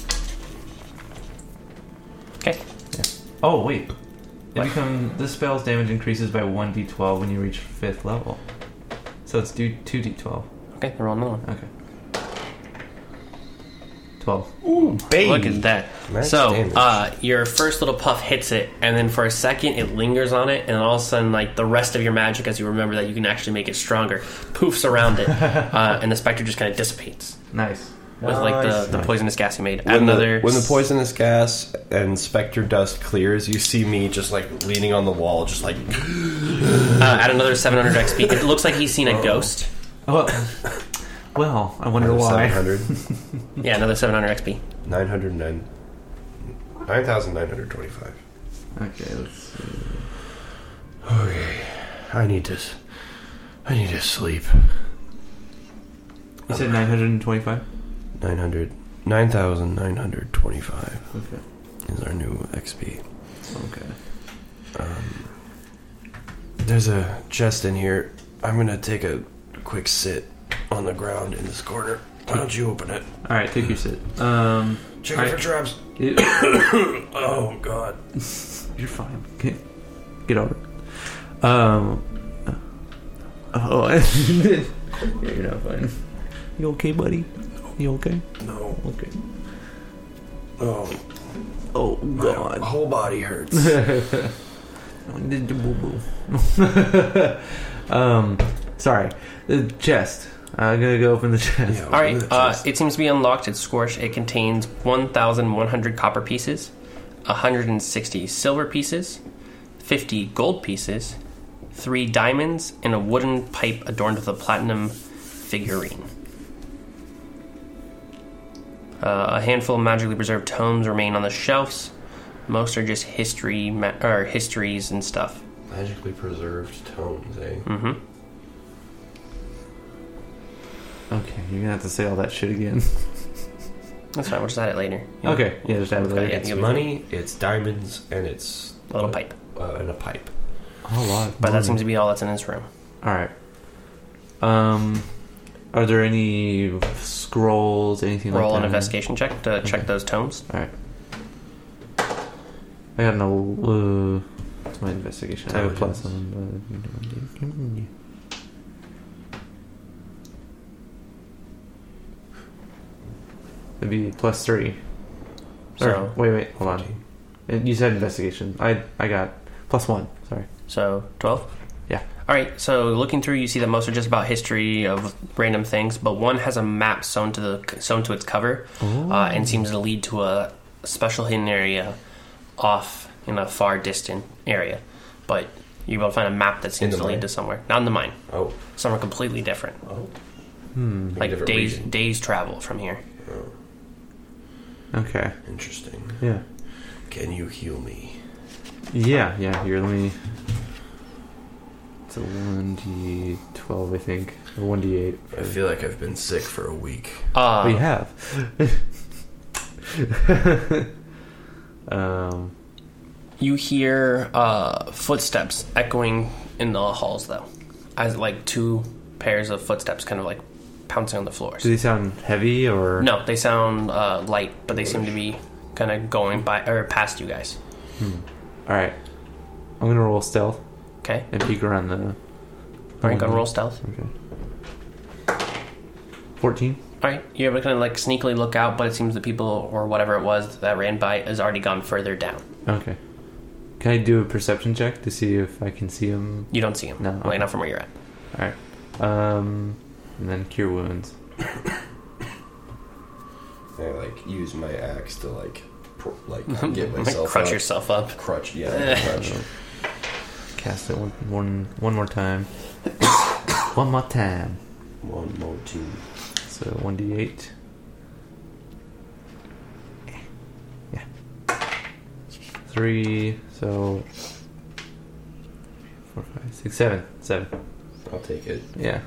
Okay. Oh wait. It What? become this spell's damage increases by one d twelve when you reach fifth level. So it's do two d twelve. Okay, then roll another one. Okay. Twelve. Ooh, baby. Look at that. Max so, damage. uh, your first little puff hits it, and then for a second it lingers on it, and then all of a sudden, like, the rest of your magic, as you remember that you can actually make it stronger, poofs around it, uh, and the specter just kind of dissipates Nice. with, like, Nice. the, the poisonous gas you made. Add When another... the, when the poisonous gas and specter dust clears, you see me just like leaning on the wall, just like Uh, add another seven hundred X P. It looks like he's seen a ghost. Well, well, I wonder seven why. hundred, Yeah, another seven hundred X P. nine hundred nine, nine thousand nine hundred twenty-five. Okay, let's see. Okay, I need to, s- I need to sleep. You said nine hundred twenty-five? Nine hundred, nine thousand nine hundred twenty-five Okay. is our new X P. Okay. Um, there's a chest in here. I'm gonna take a quick sit on the ground in this corner. Why don't you open it? Alright, take your sit. Um, Check Alright. it for traps. it- Oh God. you're fine. Get, get over it. Um, oh, yeah, you're not fine. You okay, buddy? You okay? No. Okay. Oh, Oh, my God. whole body hurts. Did you boo-boo? um, sorry. The chest. I'm gonna go open the chest. Yeah. All right, Open the uh, chest. it seems to be unlocked. It's Scorch. It contains one thousand one hundred copper pieces, one hundred sixty silver pieces, fifty gold pieces, three diamonds, and a wooden pipe adorned with a platinum figurine. Uh, a handful of magically preserved tomes remain on the shelves. Most are just history ma- or histories and stuff. Magically preserved tomes, eh? Mm-hmm. Okay, you're gonna have to say all that shit again. That's fine. We'll just add it later. Yeah. Okay, yeah, just add it Okay, later. yeah. It's money, it's diamonds, and it's A little pipe. uh, and a pipe. A lot. But that seems to be all that's in this room. Alright. Um, are there any scrolls, anything Roll like an that? investigation check to check those tomes. Alright. I got no. Uh, it's my investigation. I have a plus on. It'd be plus three. So Or, wait, wait, hold on. You said investigation. I I got plus one. Sorry. So twelve? Yeah. All right, so looking through, you see that most are just about history of random things, but one has a map sewn to the sewn to its cover, uh, and seems to lead to a special hidden area off in a far distant area. But you're able to find a map that seems the to mine? lead to somewhere. Not in the mine. Oh. Somewhere completely different. Oh. Hmm. Like different days region. days travel from here. Oh. Okay. Interesting. Yeah. Can you heal me? Yeah, yeah. Here, let me. It's a one d twelve, I think, or one d eight. I feel like I've been sick for a week. Uh, We have. um. You hear uh, footsteps echoing in the halls, though, as like two pairs of footsteps, kind of like pouncing on the floors. Do they sound heavy or No, they sound uh, light, but they seem to be kind of going by or past you guys. All right. I'm gonna roll stealth Okay, and peek around the. all right, go roll stealth. Okay. Fourteen. All right, you're able to kind of like sneakily look out, but it seems the people or whatever it was that ran by has already gone further down. Okay. Can I do a perception check to see if I can see him? You don't see them. No, Well, okay. not from where you're at. All right. Um, and then cure wounds. I like use my axe to like pr- like get Like myself crutch up. yourself up. Crutch, yeah, crutch. Cast it one, one, one more time. One more time. One more two. So one d eight. Yeah. Three. So four, five, six, seven, seven. I'll take it. Yeah.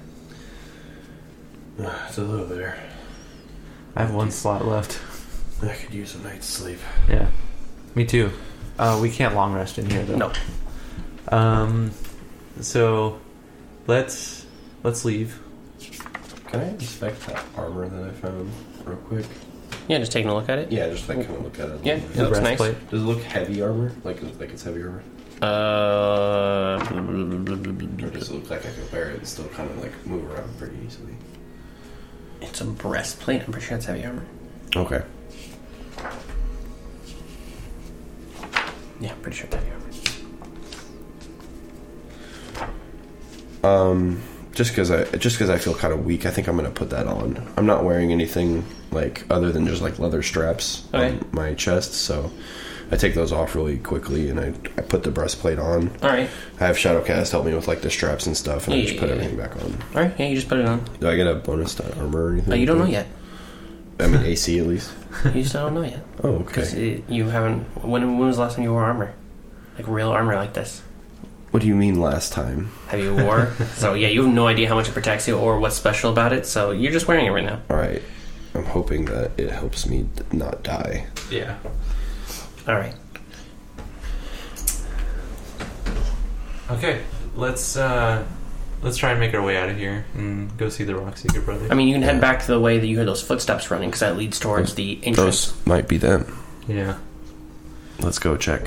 It's a little better. I have one slot left. I could use a night's sleep. Yeah. Me too. Uh, we can't long rest in here though. No. Um. So, let's let's leave. Can I inspect that armor that I found real quick? Yeah, just taking a look at it. Yeah, just like kind of look at it. a Yeah, little it bit. looks nice. breastplate. Does it look heavy armor? Like like it's heavy armor? Uh, Or does it look like I could wear it and still kind of like move around pretty easily? it's a breastplate. I'm pretty sure it's heavy armor. Okay. Yeah, pretty sure it's heavy armor. Um, just because I just because I feel kind of weak, I think I'm gonna put that on. I'm not wearing anything like other than just like leather straps Okay. on my chest, so I take those off really quickly and I I put the breastplate on. All right, I have Shadowcast help me with like the straps and stuff, and I just Yeah, put yeah, yeah. everything back on. all right. Yeah, you just put it on. Do I get a bonus to armor or anything? Uh, you like don't know that? yet. I mean A C at least. You still don't know yet Oh, because okay. you haven't. When, when was the last time you wore armor, like real armor like this? What do you mean last time? Have you wore? So yeah, you have no idea how much it protects you or what's special about it. So you're just wearing it right now. All right. I'm hoping that it helps me d- not die. Yeah. All right. Okay. Let's uh, let's try and make our way out of here and go see the Rockseeker brothers. I mean, you can head Yeah. back to the way that you hear those footsteps running because that leads towards the entrance. Those might be them. yeah. Let's go check.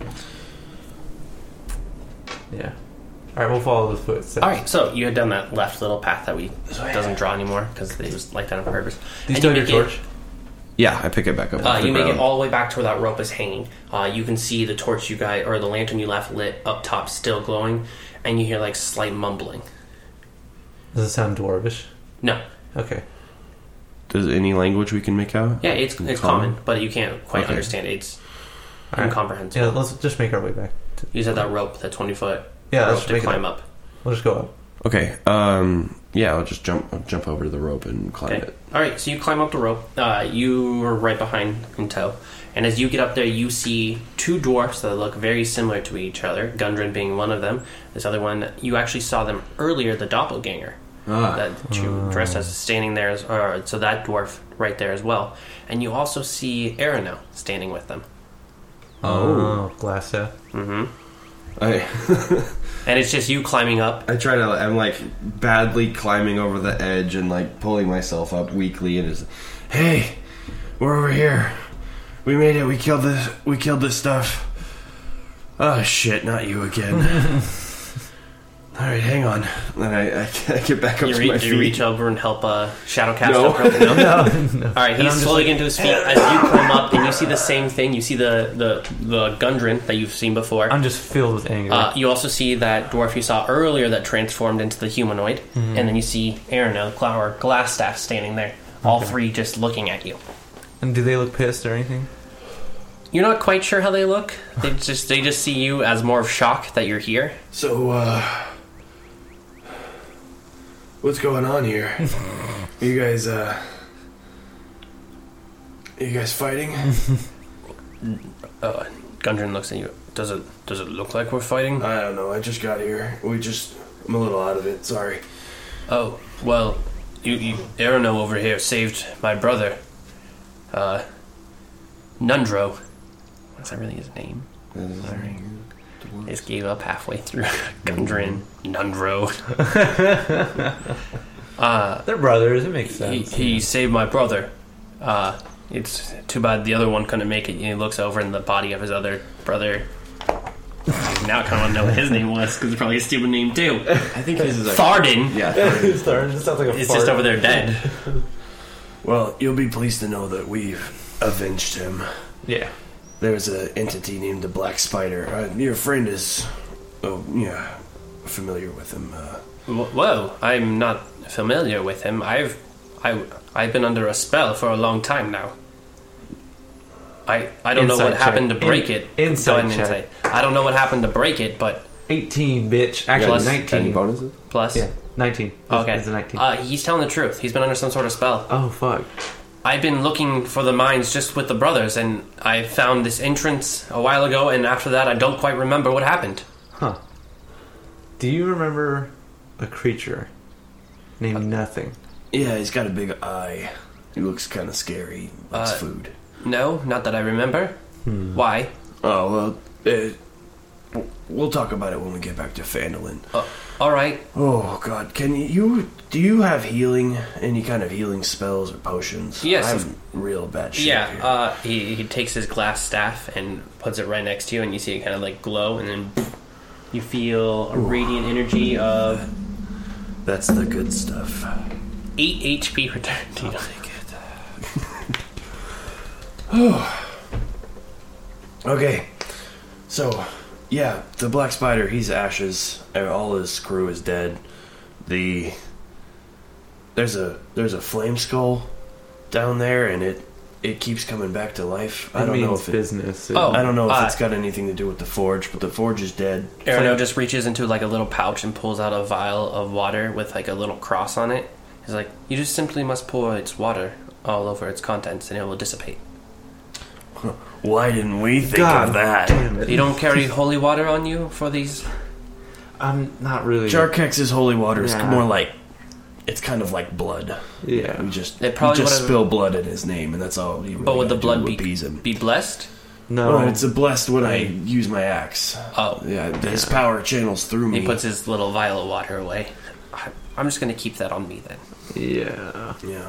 Yeah. All right. We'll follow the footsteps. All right, so you had done that left little path that we doesn't draw anymore because it was like that on purpose. Do you And still have make your it- torch? Yeah, I pick it back up. Uh, off the you make it ground. all the way back to where that rope is hanging. Uh, you can see the torch you guys, or the lantern you left lit up top, still glowing, and you hear like slight mumbling. Does it sound dwarvish? No, Okay. Does any language we can make out? yeah, it's it's Common? common, but you can't quite Okay. understand it. It's All right. incomprehensible. Yeah. Let's just make our way back. To, You said that rope, that twenty foot Yeah, rope let's to make it climb up. up. We'll just go up. Okay. Um. Yeah, I'll just jump. I'll jump over to the rope and climb Okay. it. All right, so you climb up the rope. Uh, you are right behind in tow, and as you get up there, you see two dwarfs that look very similar to each other. Gundren being one of them. This other one, you actually saw them earlier. The doppelganger Ah. that you dressed as standing there, as, or so that dwarf right there as well. And you also see Arano standing with them. Oh, glass death. Mm-hmm. I And it's just you climbing up. I try to. I'm like badly climbing over the edge and like pulling myself up weakly. And it's, hey, we're over here. We made it. We killed this. We killed this stuff. Oh shit! Not you again. All right, hang on. Then I, I, I get back up You, to re- my you feet. reach over and help uh, Shadowcast No. up. No? no, no. All right, he's slowly getting to his feet as you come up, and you see the same thing. You see the the the Gundren that you've seen before. I'm just filled with anger. Uh, you also see that dwarf you saw earlier that transformed into the humanoid, Mm-hmm. and then you see Arno, Clower, Glassstaff standing there. All three just looking at you. And do they look pissed or anything? You're not quite sure how they look. They just they just see you as more of shock that you're here. So, uh... what's going on here? You guys, uh... you guys fighting? Uh, Gundren looks at you. Does it does it look like we're fighting? I don't know. I just got here. We just... I'm a little out of it. Sorry. Oh, well, you, you Arno over here saved my brother. Uh, Nundro. Is that really his name? Sorry. I just gave up halfway through. Gundren, Nundro. uh, They're brothers. It makes he, sense. he saved my brother. Uh, it's too bad the other one couldn't make it. He looks over in the body of his other brother. Now I kind of want to know what his name was, because it's probably a stupid name too. I think his is like... Tharden. Yeah. It sounds like a It's fart. just over there dead. Well, you'll be pleased to know that we've avenged him. Yeah. There's an entity named the Black Spider. Uh, your friend is... Oh, yeah. Familiar with him. Uh, Wh- Whoa, I'm not familiar with him. I've, I, I've been under a spell for a long time now. I, I don't know Insight what happened check. to break In- it. insight Go ahead and check. insight. I don't know what happened to break it, but eighteen, bitch. Actually, Plus- nineteen. any bonuses? plus, Yeah, nineteen. okay. It's a nineteen. Uh, he's telling the truth. He's been under some sort of spell. oh, fuck. I've been looking for the mines just with the brothers, and I found this entrance a while ago, and after that, I don't quite remember what happened. Huh. Do you remember a creature named Nothing? Yeah, he's got a big eye. He looks kind of scary. Likes Uh, food. No, not that I remember. Hmm. Why? Oh, well, uh, we'll talk about it when we get back to Phandalin. Uh, all right. Oh, God. Can you, you... Do you have healing? Any kind of healing spells or potions? Yes, I'm real bad shape Yeah, here. uh, he, he takes his glass staff and puts it right next to you, and you see it kind of like glow, and then you feel a radiant energy of That's the good stuff. eight H P returned to you. Take it. Okay. So, yeah, the Black Spider, he's ashes. and All his crew is dead. The... There's a there's a flame skull down there, and it it keeps coming back to life. I It don't means know if it, business. Oh. I don't know if Uh, it's got anything to do with the forge, but the forge is dead. Arno just reaches into like a little pouch and pulls out a vial of water with like a little cross on it. He's like, you just simply must pour its water all over its contents, and it will dissipate. Why didn't we think God of that? damn it. You don't carry holy water on you for these? I'm not really. Jarkex's holy water is Yeah. more like it's kind of like blood. Yeah. We just It probably we just would've- spill blood in his name, and that's all. You really But would the gotta blood do to be, appease him? be blessed? No. Oh, it's a blessed when I use my axe. Oh. Yeah, his power channels through me. He puts his little vial of water away. I- I'm just going to keep that on me then. yeah. Yeah.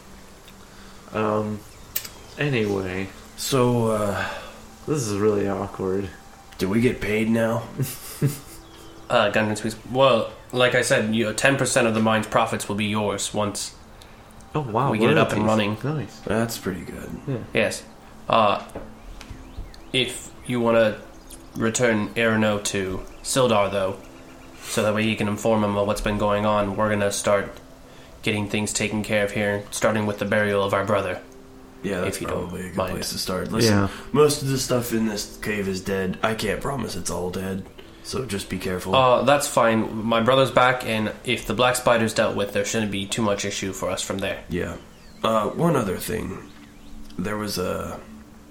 Um. Anyway, So, uh, this is really awkward. do we get paid now? Uh, Gundren speaks. Well, like I said, you ten percent of the mine's profits will be yours once. Oh wow. We get it up and royalties. running. Nice. That's pretty good. Yes. Uh, if you want to return Arno to Sildar, though, so that way you can inform him of what's been going on, we're going to start getting things taken care of here, starting with the burial of our brother. Yeah, that's If you don't probably a good mind. place to start. Listen, Yeah. most of the stuff in this cave is dead. I can't promise it's all dead, so just be careful. Uh, that's fine. My brother's back, and if the Black Spider's dealt with, there shouldn't be too much issue for us from there. Yeah. Uh, one other thing. There was a...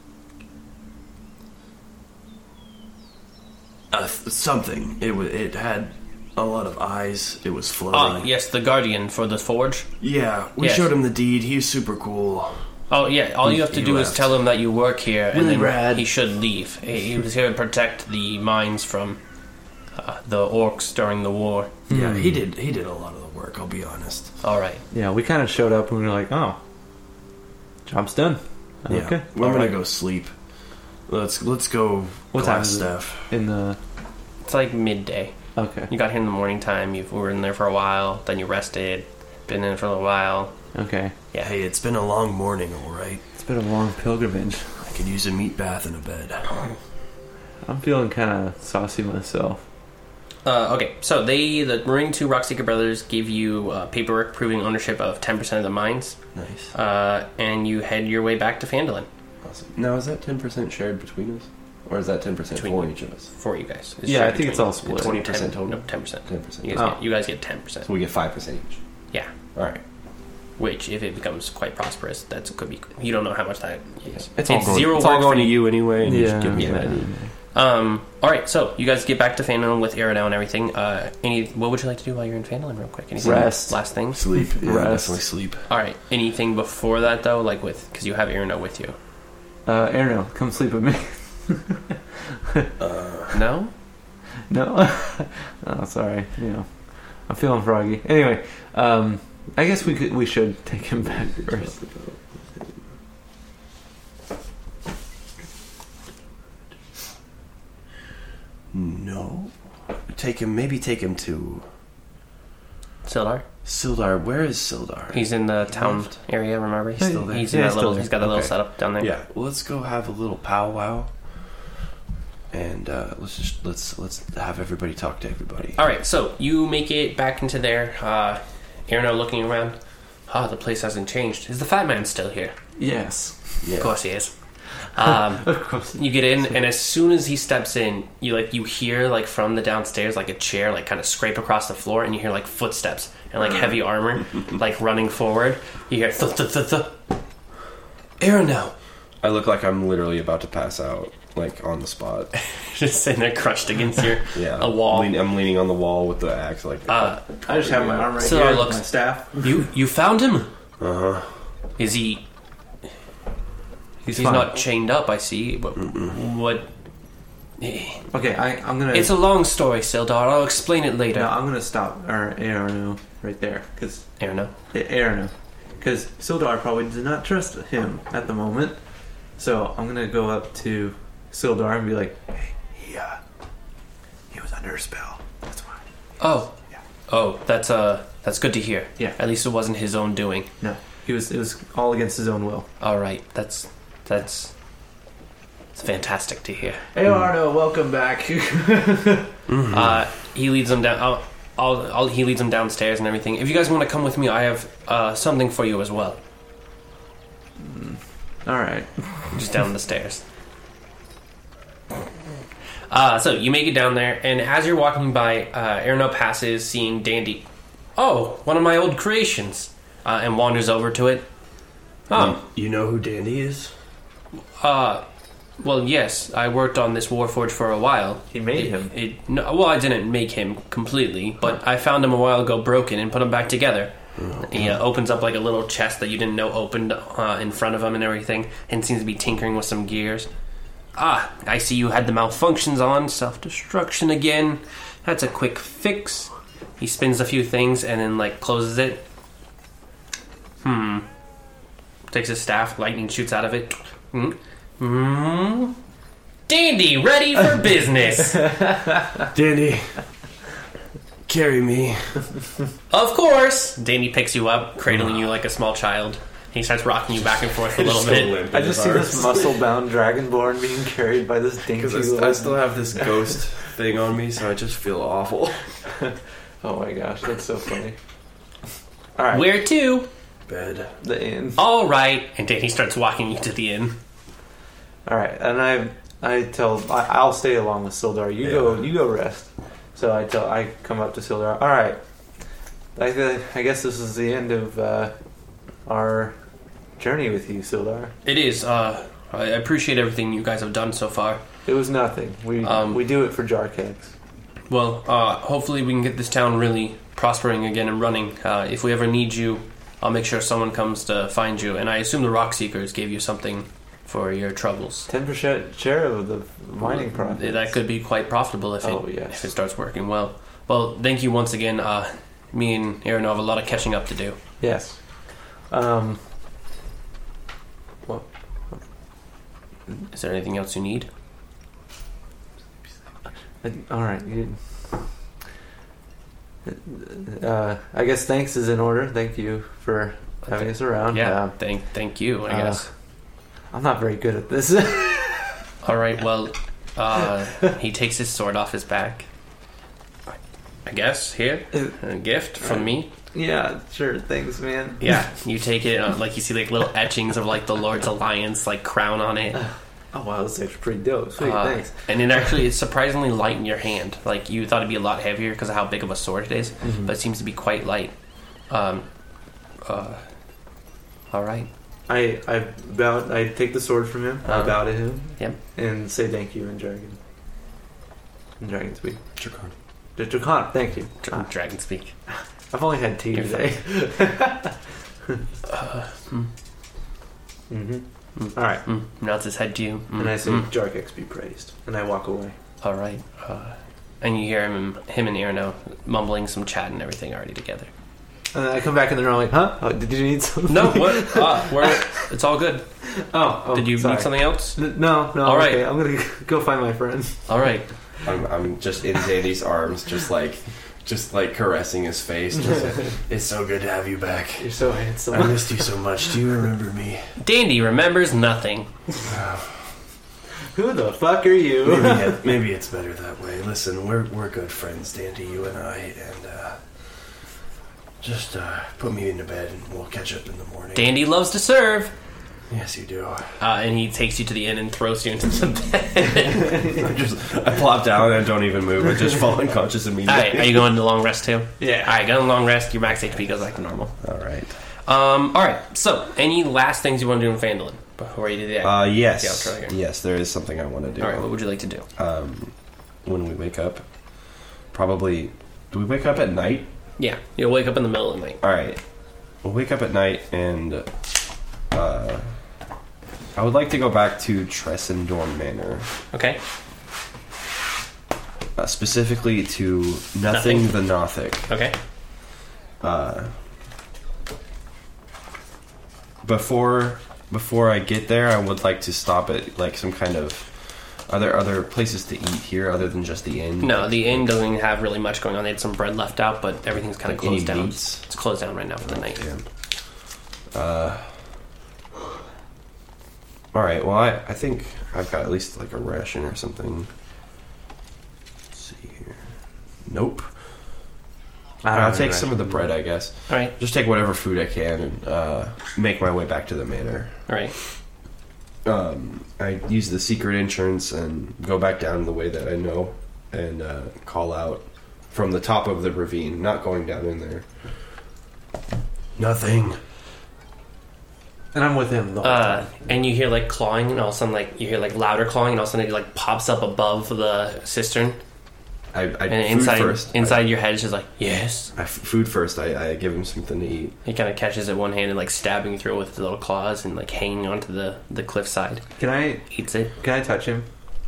a th- something. It was. It had a lot of eyes. It was floating. Ah, yes, the Guardian for the Forge. Yeah, we Yes. showed him the deed. He's super cool. Oh, yeah, all you have to He do is left. tell him that you work here, and Really then rad. he should leave. He he was here to protect the mines from uh, the orcs during the war. Yeah, he did. He did a lot of the work. I'll be honest. All right. Yeah, we kind of showed up and we were like, oh, job's done. Yeah, Okay. we're All gonna right. go sleep. Let's let's go. What time class is it? stuff. In the It's like midday. Okay. You got here in the morning time. You were in there for a while. Then you rested. Been in for a little while. Okay. Yeah. Hey, it's been a long morning, alright? It's been a long pilgrimage. I could use a meat bath and a bed. I'm feeling kind of saucy myself. Uh, okay, so they, the Marine two Rockseeker brothers, give you uh, paperwork proving ownership of ten percent of the mines, Nice. uh, and you head your way back to Phandalin Awesome. Now, is that ten percent shared between us? Or is that ten percent Between for you. each of us? for you guys. Yeah, I shared think it's between all you. split. twenty percent ten, total? No, ten percent. ten percent. You guys, Oh. get, you guys get ten percent. So we get five percent each. Yeah, Alright. which, if it becomes quite prosperous, that could be... You don't know how much that is. It's all going, zero it's all work for going to you. you anyway, and you Yeah. just give me Yeah. that. Um, alright, so you guys get back to Phandalin with Aerodel and everything. Uh, any, what would you like to do while you're in Phandalin real quick? Anything? Rest. Last thing? Sleep. Yeah, Rest. definitely sleep. Alright, anything before that, though? Like with... Because you have Aerodel with you. Uh, Arno, come sleep with me. No? No? Oh, sorry. You know, I'm feeling froggy. Anyway, um, I guess we could, we should take him back first. No. Take him, maybe take him to Sildar? Sildar. Where is Sildar? He's in the town Left. area, remember? He's Yeah, still there. He's in yeah, that he's little, still there. he's got a little Okay. setup down there. Yeah, well, let's go have a little powwow, and uh, let's just let's let's have everybody talk to everybody. Alright, so you make it back into there. Uh, Arno looking around. Ah, the place hasn't changed. Is the fat man still here? Yes. Yeah. Of course he is. Um, Of course. you get in, and as soon as he steps in, you like you hear like from the downstairs like a chair like kind of scrape across the floor, and you hear like footsteps and like heavy armor like running forward. You hear th th th th. Arno, I look like I'm literally about to pass out, like on the spot. just sitting there crushed against your Yeah, a wall. I'm leaning, I'm leaning on the wall with the axe, like. Uh, I just have my arm right So here. it looks- my staff. you you found him? Uh huh. Is he? He's, He's fine. not chained up. I see. But what? Okay, I, I'm gonna. It's a long story, Sildar. I'll explain it later. No, I'm gonna stop or Arno right there because Arno. Arno, because Sildar probably does not trust him at the moment. So I'm gonna go up to Sildar and be like, "Hey, he uh, he was under a spell. That's why." Oh. Yeah. Oh, that's uh, that's good to hear. Yeah. At least it wasn't his own doing. No, he was. It was all against his own will. All right. That's that's. It's fantastic to hear. Hey Arno, welcome back. Uh, he leads them down. I'll, I'll, I'll, he leads them downstairs and everything. If you guys want to come with me, I have uh, something for you as well. All right. Just down the stairs. Uh, so you make it down there, and as you're walking by, uh, Arno passes, seeing Dandy. Oh, one of my old creations, uh, and wanders over to it. Oh, You know who Dandy is? uh, well, yes, I worked on this Warforge for a while. He made It- him. It, no, well, I didn't make him completely, but I found him a while ago broken and put him back together. He uh, opens up like a little chest that you didn't know opened uh, in front of him and everything, and seems to be tinkering with some gears. Ah, I see you had the malfunctions on, self-destruction again. That's a quick fix. He spins a few things and then like closes it. Hmm. Takes his staff, lightning shoots out of it. Hmm. Hmm. Dandy, ready for business. Dandy, carry me. Of course. Dandy picks you up, cradling you like a small child. He starts rocking you back and forth a little bit. I just see this muscle-bound dragonborn being carried by this dainty Because little... I, I still have this ghost thing on me, so I just feel awful. Oh my gosh, that's so funny. All right, Where to? Bed. the inn. All right. And Danny starts walking you to the inn. All right, and I I tell I, I'll stay along with Sildar. You go you go rest. So I tell I come up to Sildar. All right, I th- I guess this is the end of uh, our journey with you, Sildar. It is. Uh, I appreciate everything you guys have done so far. It was nothing. We Um, we do it for Jarkex. Well, uh, hopefully we can get this town really prospering again and running. Uh, if we ever need you, I'll make sure someone comes to find you. And I assume the Rock Seekers gave you something for your troubles. Ten percent share of the mining profit. That could be quite profitable if it, Oh, yes. if it starts working well. Well, thank you once again. Uh, me and Aaron have a lot of catching up to do. Yes. Um. Well, Is there anything else you need? I- all right. You, Uh, I guess thanks is in order. Thank you for having us around. Yeah, Um, thank thank you, I uh, guess. I'm not very good at this. All right, well, uh, he takes his sword off his back. I guess, here, a gift from me. Yeah, sure. Thanks, man. Yeah, you take it, uh, like you see like little etchings of like the Lord's Alliance like crown on it. Oh wow, this is actually pretty dope. Sweet, Uh, thanks. and it actually is surprisingly light in your hand. Like you thought it'd be a lot heavier because of how big of a sword it is, Mhm. but it seems to be quite light. Um, uh, all right. I I bow. I take the sword from him. I Uh-huh. bow to him. Yep. And say thank you in dragon. In dragon speak. Dracon. The Dracon. Thank you. Dra- Dragon speak. I've only had tea You're today. Uh, hmm, mm-hmm. Mm. All right. mm, nods his head to you. Mm, And I say, mm. Jarkex be praised. And I walk away. All right. Uh, and you hear him, him and Irno mumbling some chat and everything already together. And then I come back in the room like, huh? Oh, did you need something? No, what? Uh, we're, it's all good. Oh, oh Did you sorry. need something else? N- No, no. All right. Okay, I'm gonna go find my friend. All right. I'm, I'm just in Dandy's arms, just like, just like caressing his face. Just like, It's so good to have you back. You're so handsome. I missed you so much. Do you remember me? Dandy remembers nothing. Who the fuck are you? Maybe, it, maybe it's better that way. Listen, we're we're good friends, Dandy, you and I, and uh, just uh, put me into bed and we'll catch up in the morning. Dandy loves to serve. Yes, you do. Uh, and he takes you to the inn and throws you into the bed. I just, I plop down and I don't even move. I just fall unconscious All immediately. right, are you going to long rest too? Yeah. All right, go on long rest. Your max H P goes back to normal. All right. Um. All right. So, any last things you want to do in Phandalin before you do the Uh, yes. the outro here? Yes, there is something I want to do. All right. What would you like to do? Um, when we wake up, probably. Do we wake up at night? Yeah, you'll wake up in the middle of the night. All right. We'll wake up at night, and uh, I would like to go back to Tressendorm Manor, Okay. uh, specifically to Nothing. Nothing, the Nothic. Okay. Uh, before before I get there, I would like to stop at like some kind of. Are there other places to eat here other than just the inn? No, the inn doesn't have really much going on. They had some bread left out, but everything's kind of Like any closed down. meats? It's closed down right now for the night. Damn. Uh. All right. Well, I, I think I've got at least like a ration or something. Let's see here. Nope. I don't I'll have take any some of the ration. bread, I guess. All right. Just take whatever food I can and uh, make my way back to the manor. All right. Um, I use the secret entrance and go back down the way that I know and uh, call out from the top of the ravine, not going down in there. Nothing. And I'm with him the whole Uh, time. and you hear like clawing, and all of a sudden, like you hear like louder clawing, and all of a sudden it like pops up above the cistern, I, I and food inside first. inside your head is just like yes. I, I f- food first. I, I give him something to eat. He kind of catches it one hand and like stabbing through it with his little claws and like hanging onto the the cliffside. Can I Eats it. can I touch him?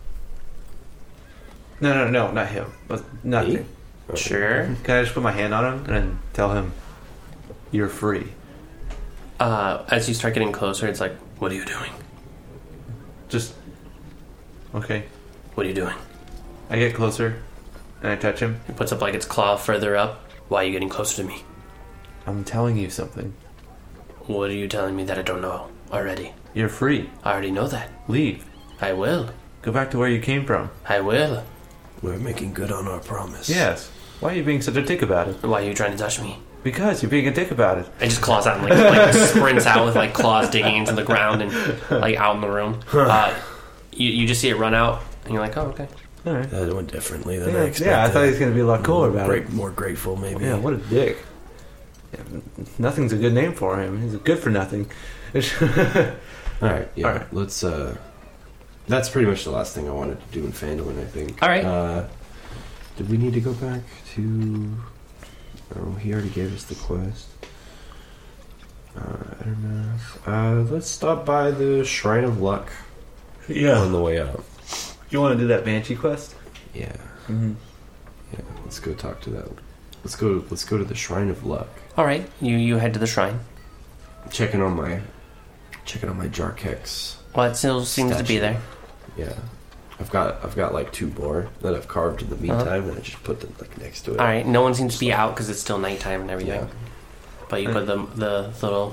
No, no, no, not him. But nothing. Me? Sure. Can I just put my hand on him and then tell him, "You're free"? Uh, as you start getting closer, it's like, what are you doing? Just okay. What are you doing? I get closer and I touch him. He puts up like its claw further up. Why are you getting closer to me? I'm telling you something. What are you telling me that I don't know already? You're free. I already know that. Leave. I will. Go back to where you came from. I will. We're making good on our promise. Yes. Why are you being such a dick about it? Why are you trying to touch me? Because you're being a dick about it. It just claws out and like, like sprints out with like claws digging into the ground and like out in the room. Uh, you you just see it run out and you're like, oh okay. All right. That went differently than Yeah, I expected. yeah, I thought he was going to be a lot cooler about Great, it. more grateful, maybe. Yeah, what a dick. Yeah, nothing's a good name for him. He's good for nothing. All right. Yeah. All right. Let's. Uh, that's pretty much the last thing I wanted to do in Phandalin, I think. All right. Uh, did we need to go back to? Oh, he already gave us the quest. Uh, I don't know. Uh, let's stop by the Shrine of Luck on the way out. You want to do that Banshee quest? Yeah. Mm-hmm. Yeah. Let's go talk to that. Let's go. Let's go to the Shrine of Luck. All right. You you head to the shrine. Checking on my. Checking on my Jarkex. Well, it still seems to be Statue. there. Yeah. I've got I've got like two more that I've carved in the meantime, uh-huh. and I just put them like next to it. All right. No one seems to be out because it's still nighttime and everything. Yeah. But you put the the little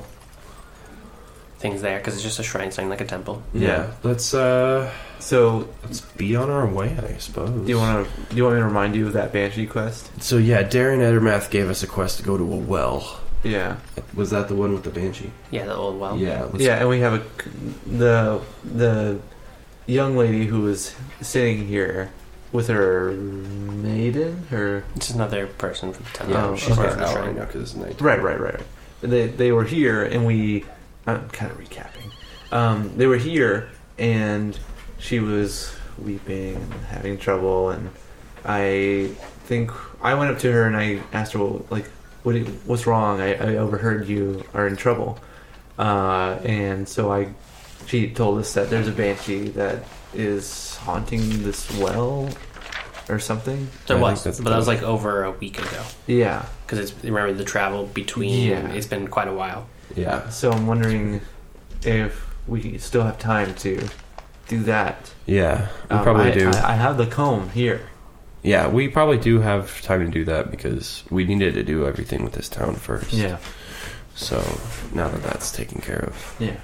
things there because it's just a shrine sign, like a temple. Yeah. Let's uh. So let's be on our way, I suppose. Do you want to? Do you want me to remind you of that Banshee quest? So yeah, Darren Edermath gave us a quest to go to a well. Yeah. Was that the one with the Banshee? Yeah, the old well. Yeah. Yeah, and we have a the the young lady who was sitting here with her maiden. Her. It's another person from the town. Yeah, Oh, she's okay. not out right now because it's night. Right, right, right. They they were here, and we. I'm kind of recapping. Um, they were here, and she was weeping and having trouble, and I think I went up to her and I asked her, well, like, what what's wrong? I, I overheard you are in trouble, uh, and so I she told us that there's a banshee that is haunting this well or something. There I was, think that's but that was like over a week ago. Yeah, because it's remember the travel between. Yeah. It's been quite a while. Yeah. So I'm wondering if we still have time to do that. Yeah, we Um, probably I, do. I, I have the comb here. Yeah, we probably do have time to do that because we needed to do everything with this town first. Yeah. So now that that's taken care of. Yeah.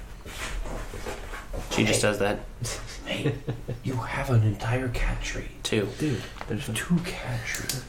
She just does that Hey, you have an entire cat tree. too. Dude, there's Two cat trees.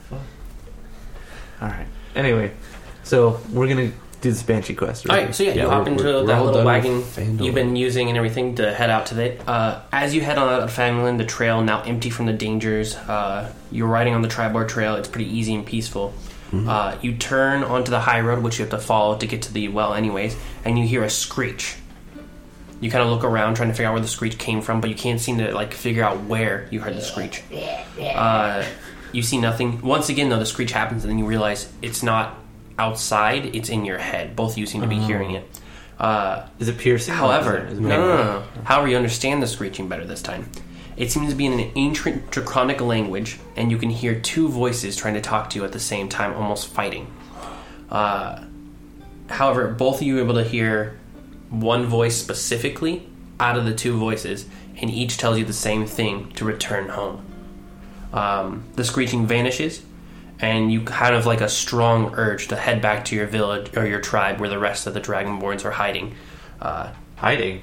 Alright. Anyway, so we're gonna do this Banshee quest. All right, so yeah, Yeah, you hop we're- into we're- we're that all little done wagon with Phandalin. you've been using and everything to head out to the. Uh, as you head on out of Phandalin, the trail now empty from the dangers. Uh, you're riding on the Triboar Trail. It's pretty easy and peaceful. Mm-hmm. Uh, you turn onto the high road, which you have to follow to get to the well, anyways, and you hear a screech. You kind of look around, trying to figure out where the screech came from, but you can't seem to like figure out where you heard the screech. Uh, you see nothing. Once again, though, the screech happens, and then you realize it's not outside; it's in your head. Both of you seem to be hearing it. Uh, Is it piercing? however, Is it- is it no, making- no, no, no. However, you understand the screeching better this time. It seems to be in an ancient draconic language, and you can hear two voices trying to talk to you at the same time, almost fighting. Uh, however, both of you are able to hear one voice specifically out of the two voices, and each tells you the same thing: to return home. Um, the screeching vanishes, and you kind of like a strong urge to head back to your village or your tribe where the rest of the Dragonborns are hiding. Uh, Hiding.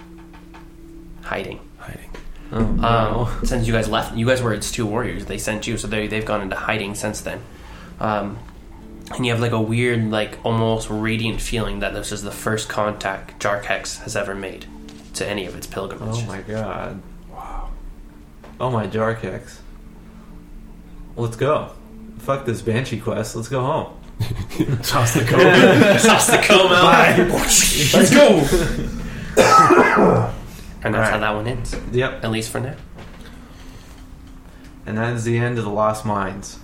hiding. Hiding. Oh, no. Um, since you guys left, you guys were its two warriors. They sent you, so they they've gone into hiding since then. Um, and you have like a weird, like almost radiant feeling that this is the first contact Jarkex has ever made to any of its pilgrimages. Oh my god. Wow. Oh my Jarkex. Let's go. Fuck this Banshee quest. Let's go home. Toss the coat. Toss the comb out. Let's go. And that's how Alright. that one ends, Yep. at least for now. And that is the end of the Lost Mines.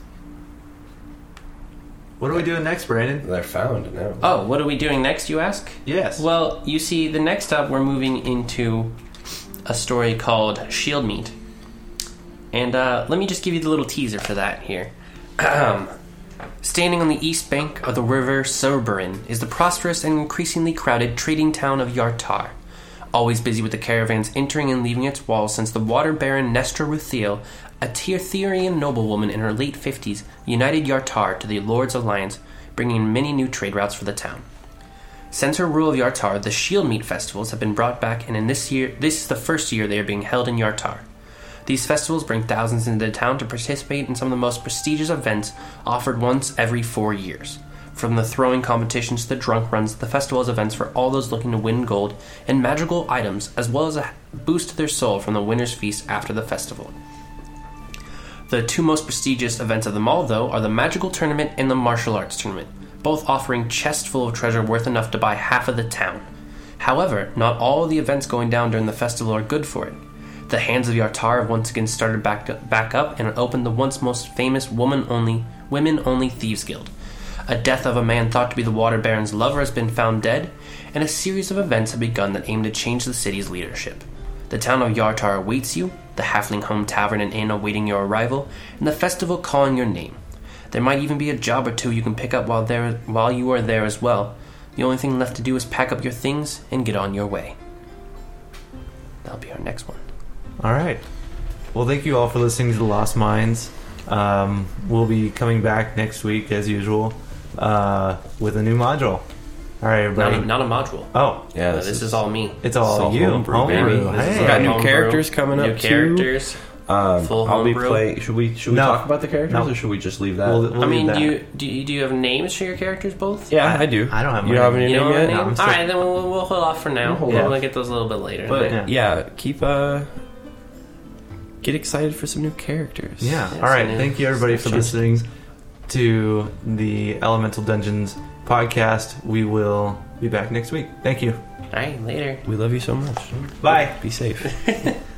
What are we doing next, Brandon? They're found now. Oh, what are we doing next, you ask? Yes. Well, you see, the next up, we're moving into a story called Shieldmeat. And uh, let me just give you the little teaser for that here. Standing on the east bank of the river Cerberin is the prosperous and increasingly crowded trading town of Yartar. Always busy with the caravans entering and leaving its walls since the water baron Nestor Ruthiel, a Tirtherian noblewoman in her late fifties, united Yartar to the Lord's Alliance, bringing many new trade routes for the town. Since her rule of Yartar, the Shieldmeat festivals have been brought back, and in this year, this is the first year they are being held in Yartar. These festivals bring thousands into the town to participate in some of the most prestigious events offered once every four years. From the throwing competitions to the drunk runs, the festival has events for all those looking to win gold and magical items, as well as a boost to their soul from the winner's feast after the festival. The two most prestigious events of them all, though, are the Magical Tournament and the Martial Arts Tournament, both offering chests full of treasure worth enough to buy half of the town. However, not all of the events going down during the festival are good for it. The Hands of Yartar have once again started back up, back up and opened the once most famous woman-only, women-only Thieves Guild. A death of a man thought to be the Water Baron's lover has been found dead, and a series of events have begun that aim to change the city's leadership. The town of Yartar awaits you, the Halfling Home Tavern and Inn awaiting your arrival, and the festival calling your name. There might even be a job or two you can pick up while there while you are there as well. The only thing left to do is pack up your things and get on your way. That'll be our next one. All right. well, thank you all for listening to The Lost Minds. Um, we'll be coming back next week, as usual, uh, with a new module. All right, Not everybody. a, not a module. Oh, Yeah, No, this, is, all me. it's all It's all you. homebrew, Homebrew, baby. This is hey. all Got new homebrew. characters coming New up, too. characters. Um, Full I'll be homebrew? playing. Should we? Should we No. talk about the characters, No. or should we just leave that? We'll, we'll I mean, leave do that. you, do you do you have names for your characters both? yeah, I, do. I don't have You my don't have name. any You name know yet? what No, name? I'm still- All right, then we'll, we'll hold off for now. Hold We'll off. look at those a little bit later. But Yeah. yeah. keep uh, get excited for some new characters. Yeah. Yes, All right. and Thank you, everybody, for Cheers. listening to the Elemental Dungeons podcast. We will be back next week. Thank you. All right, later. we love you so much. Bye. Be safe.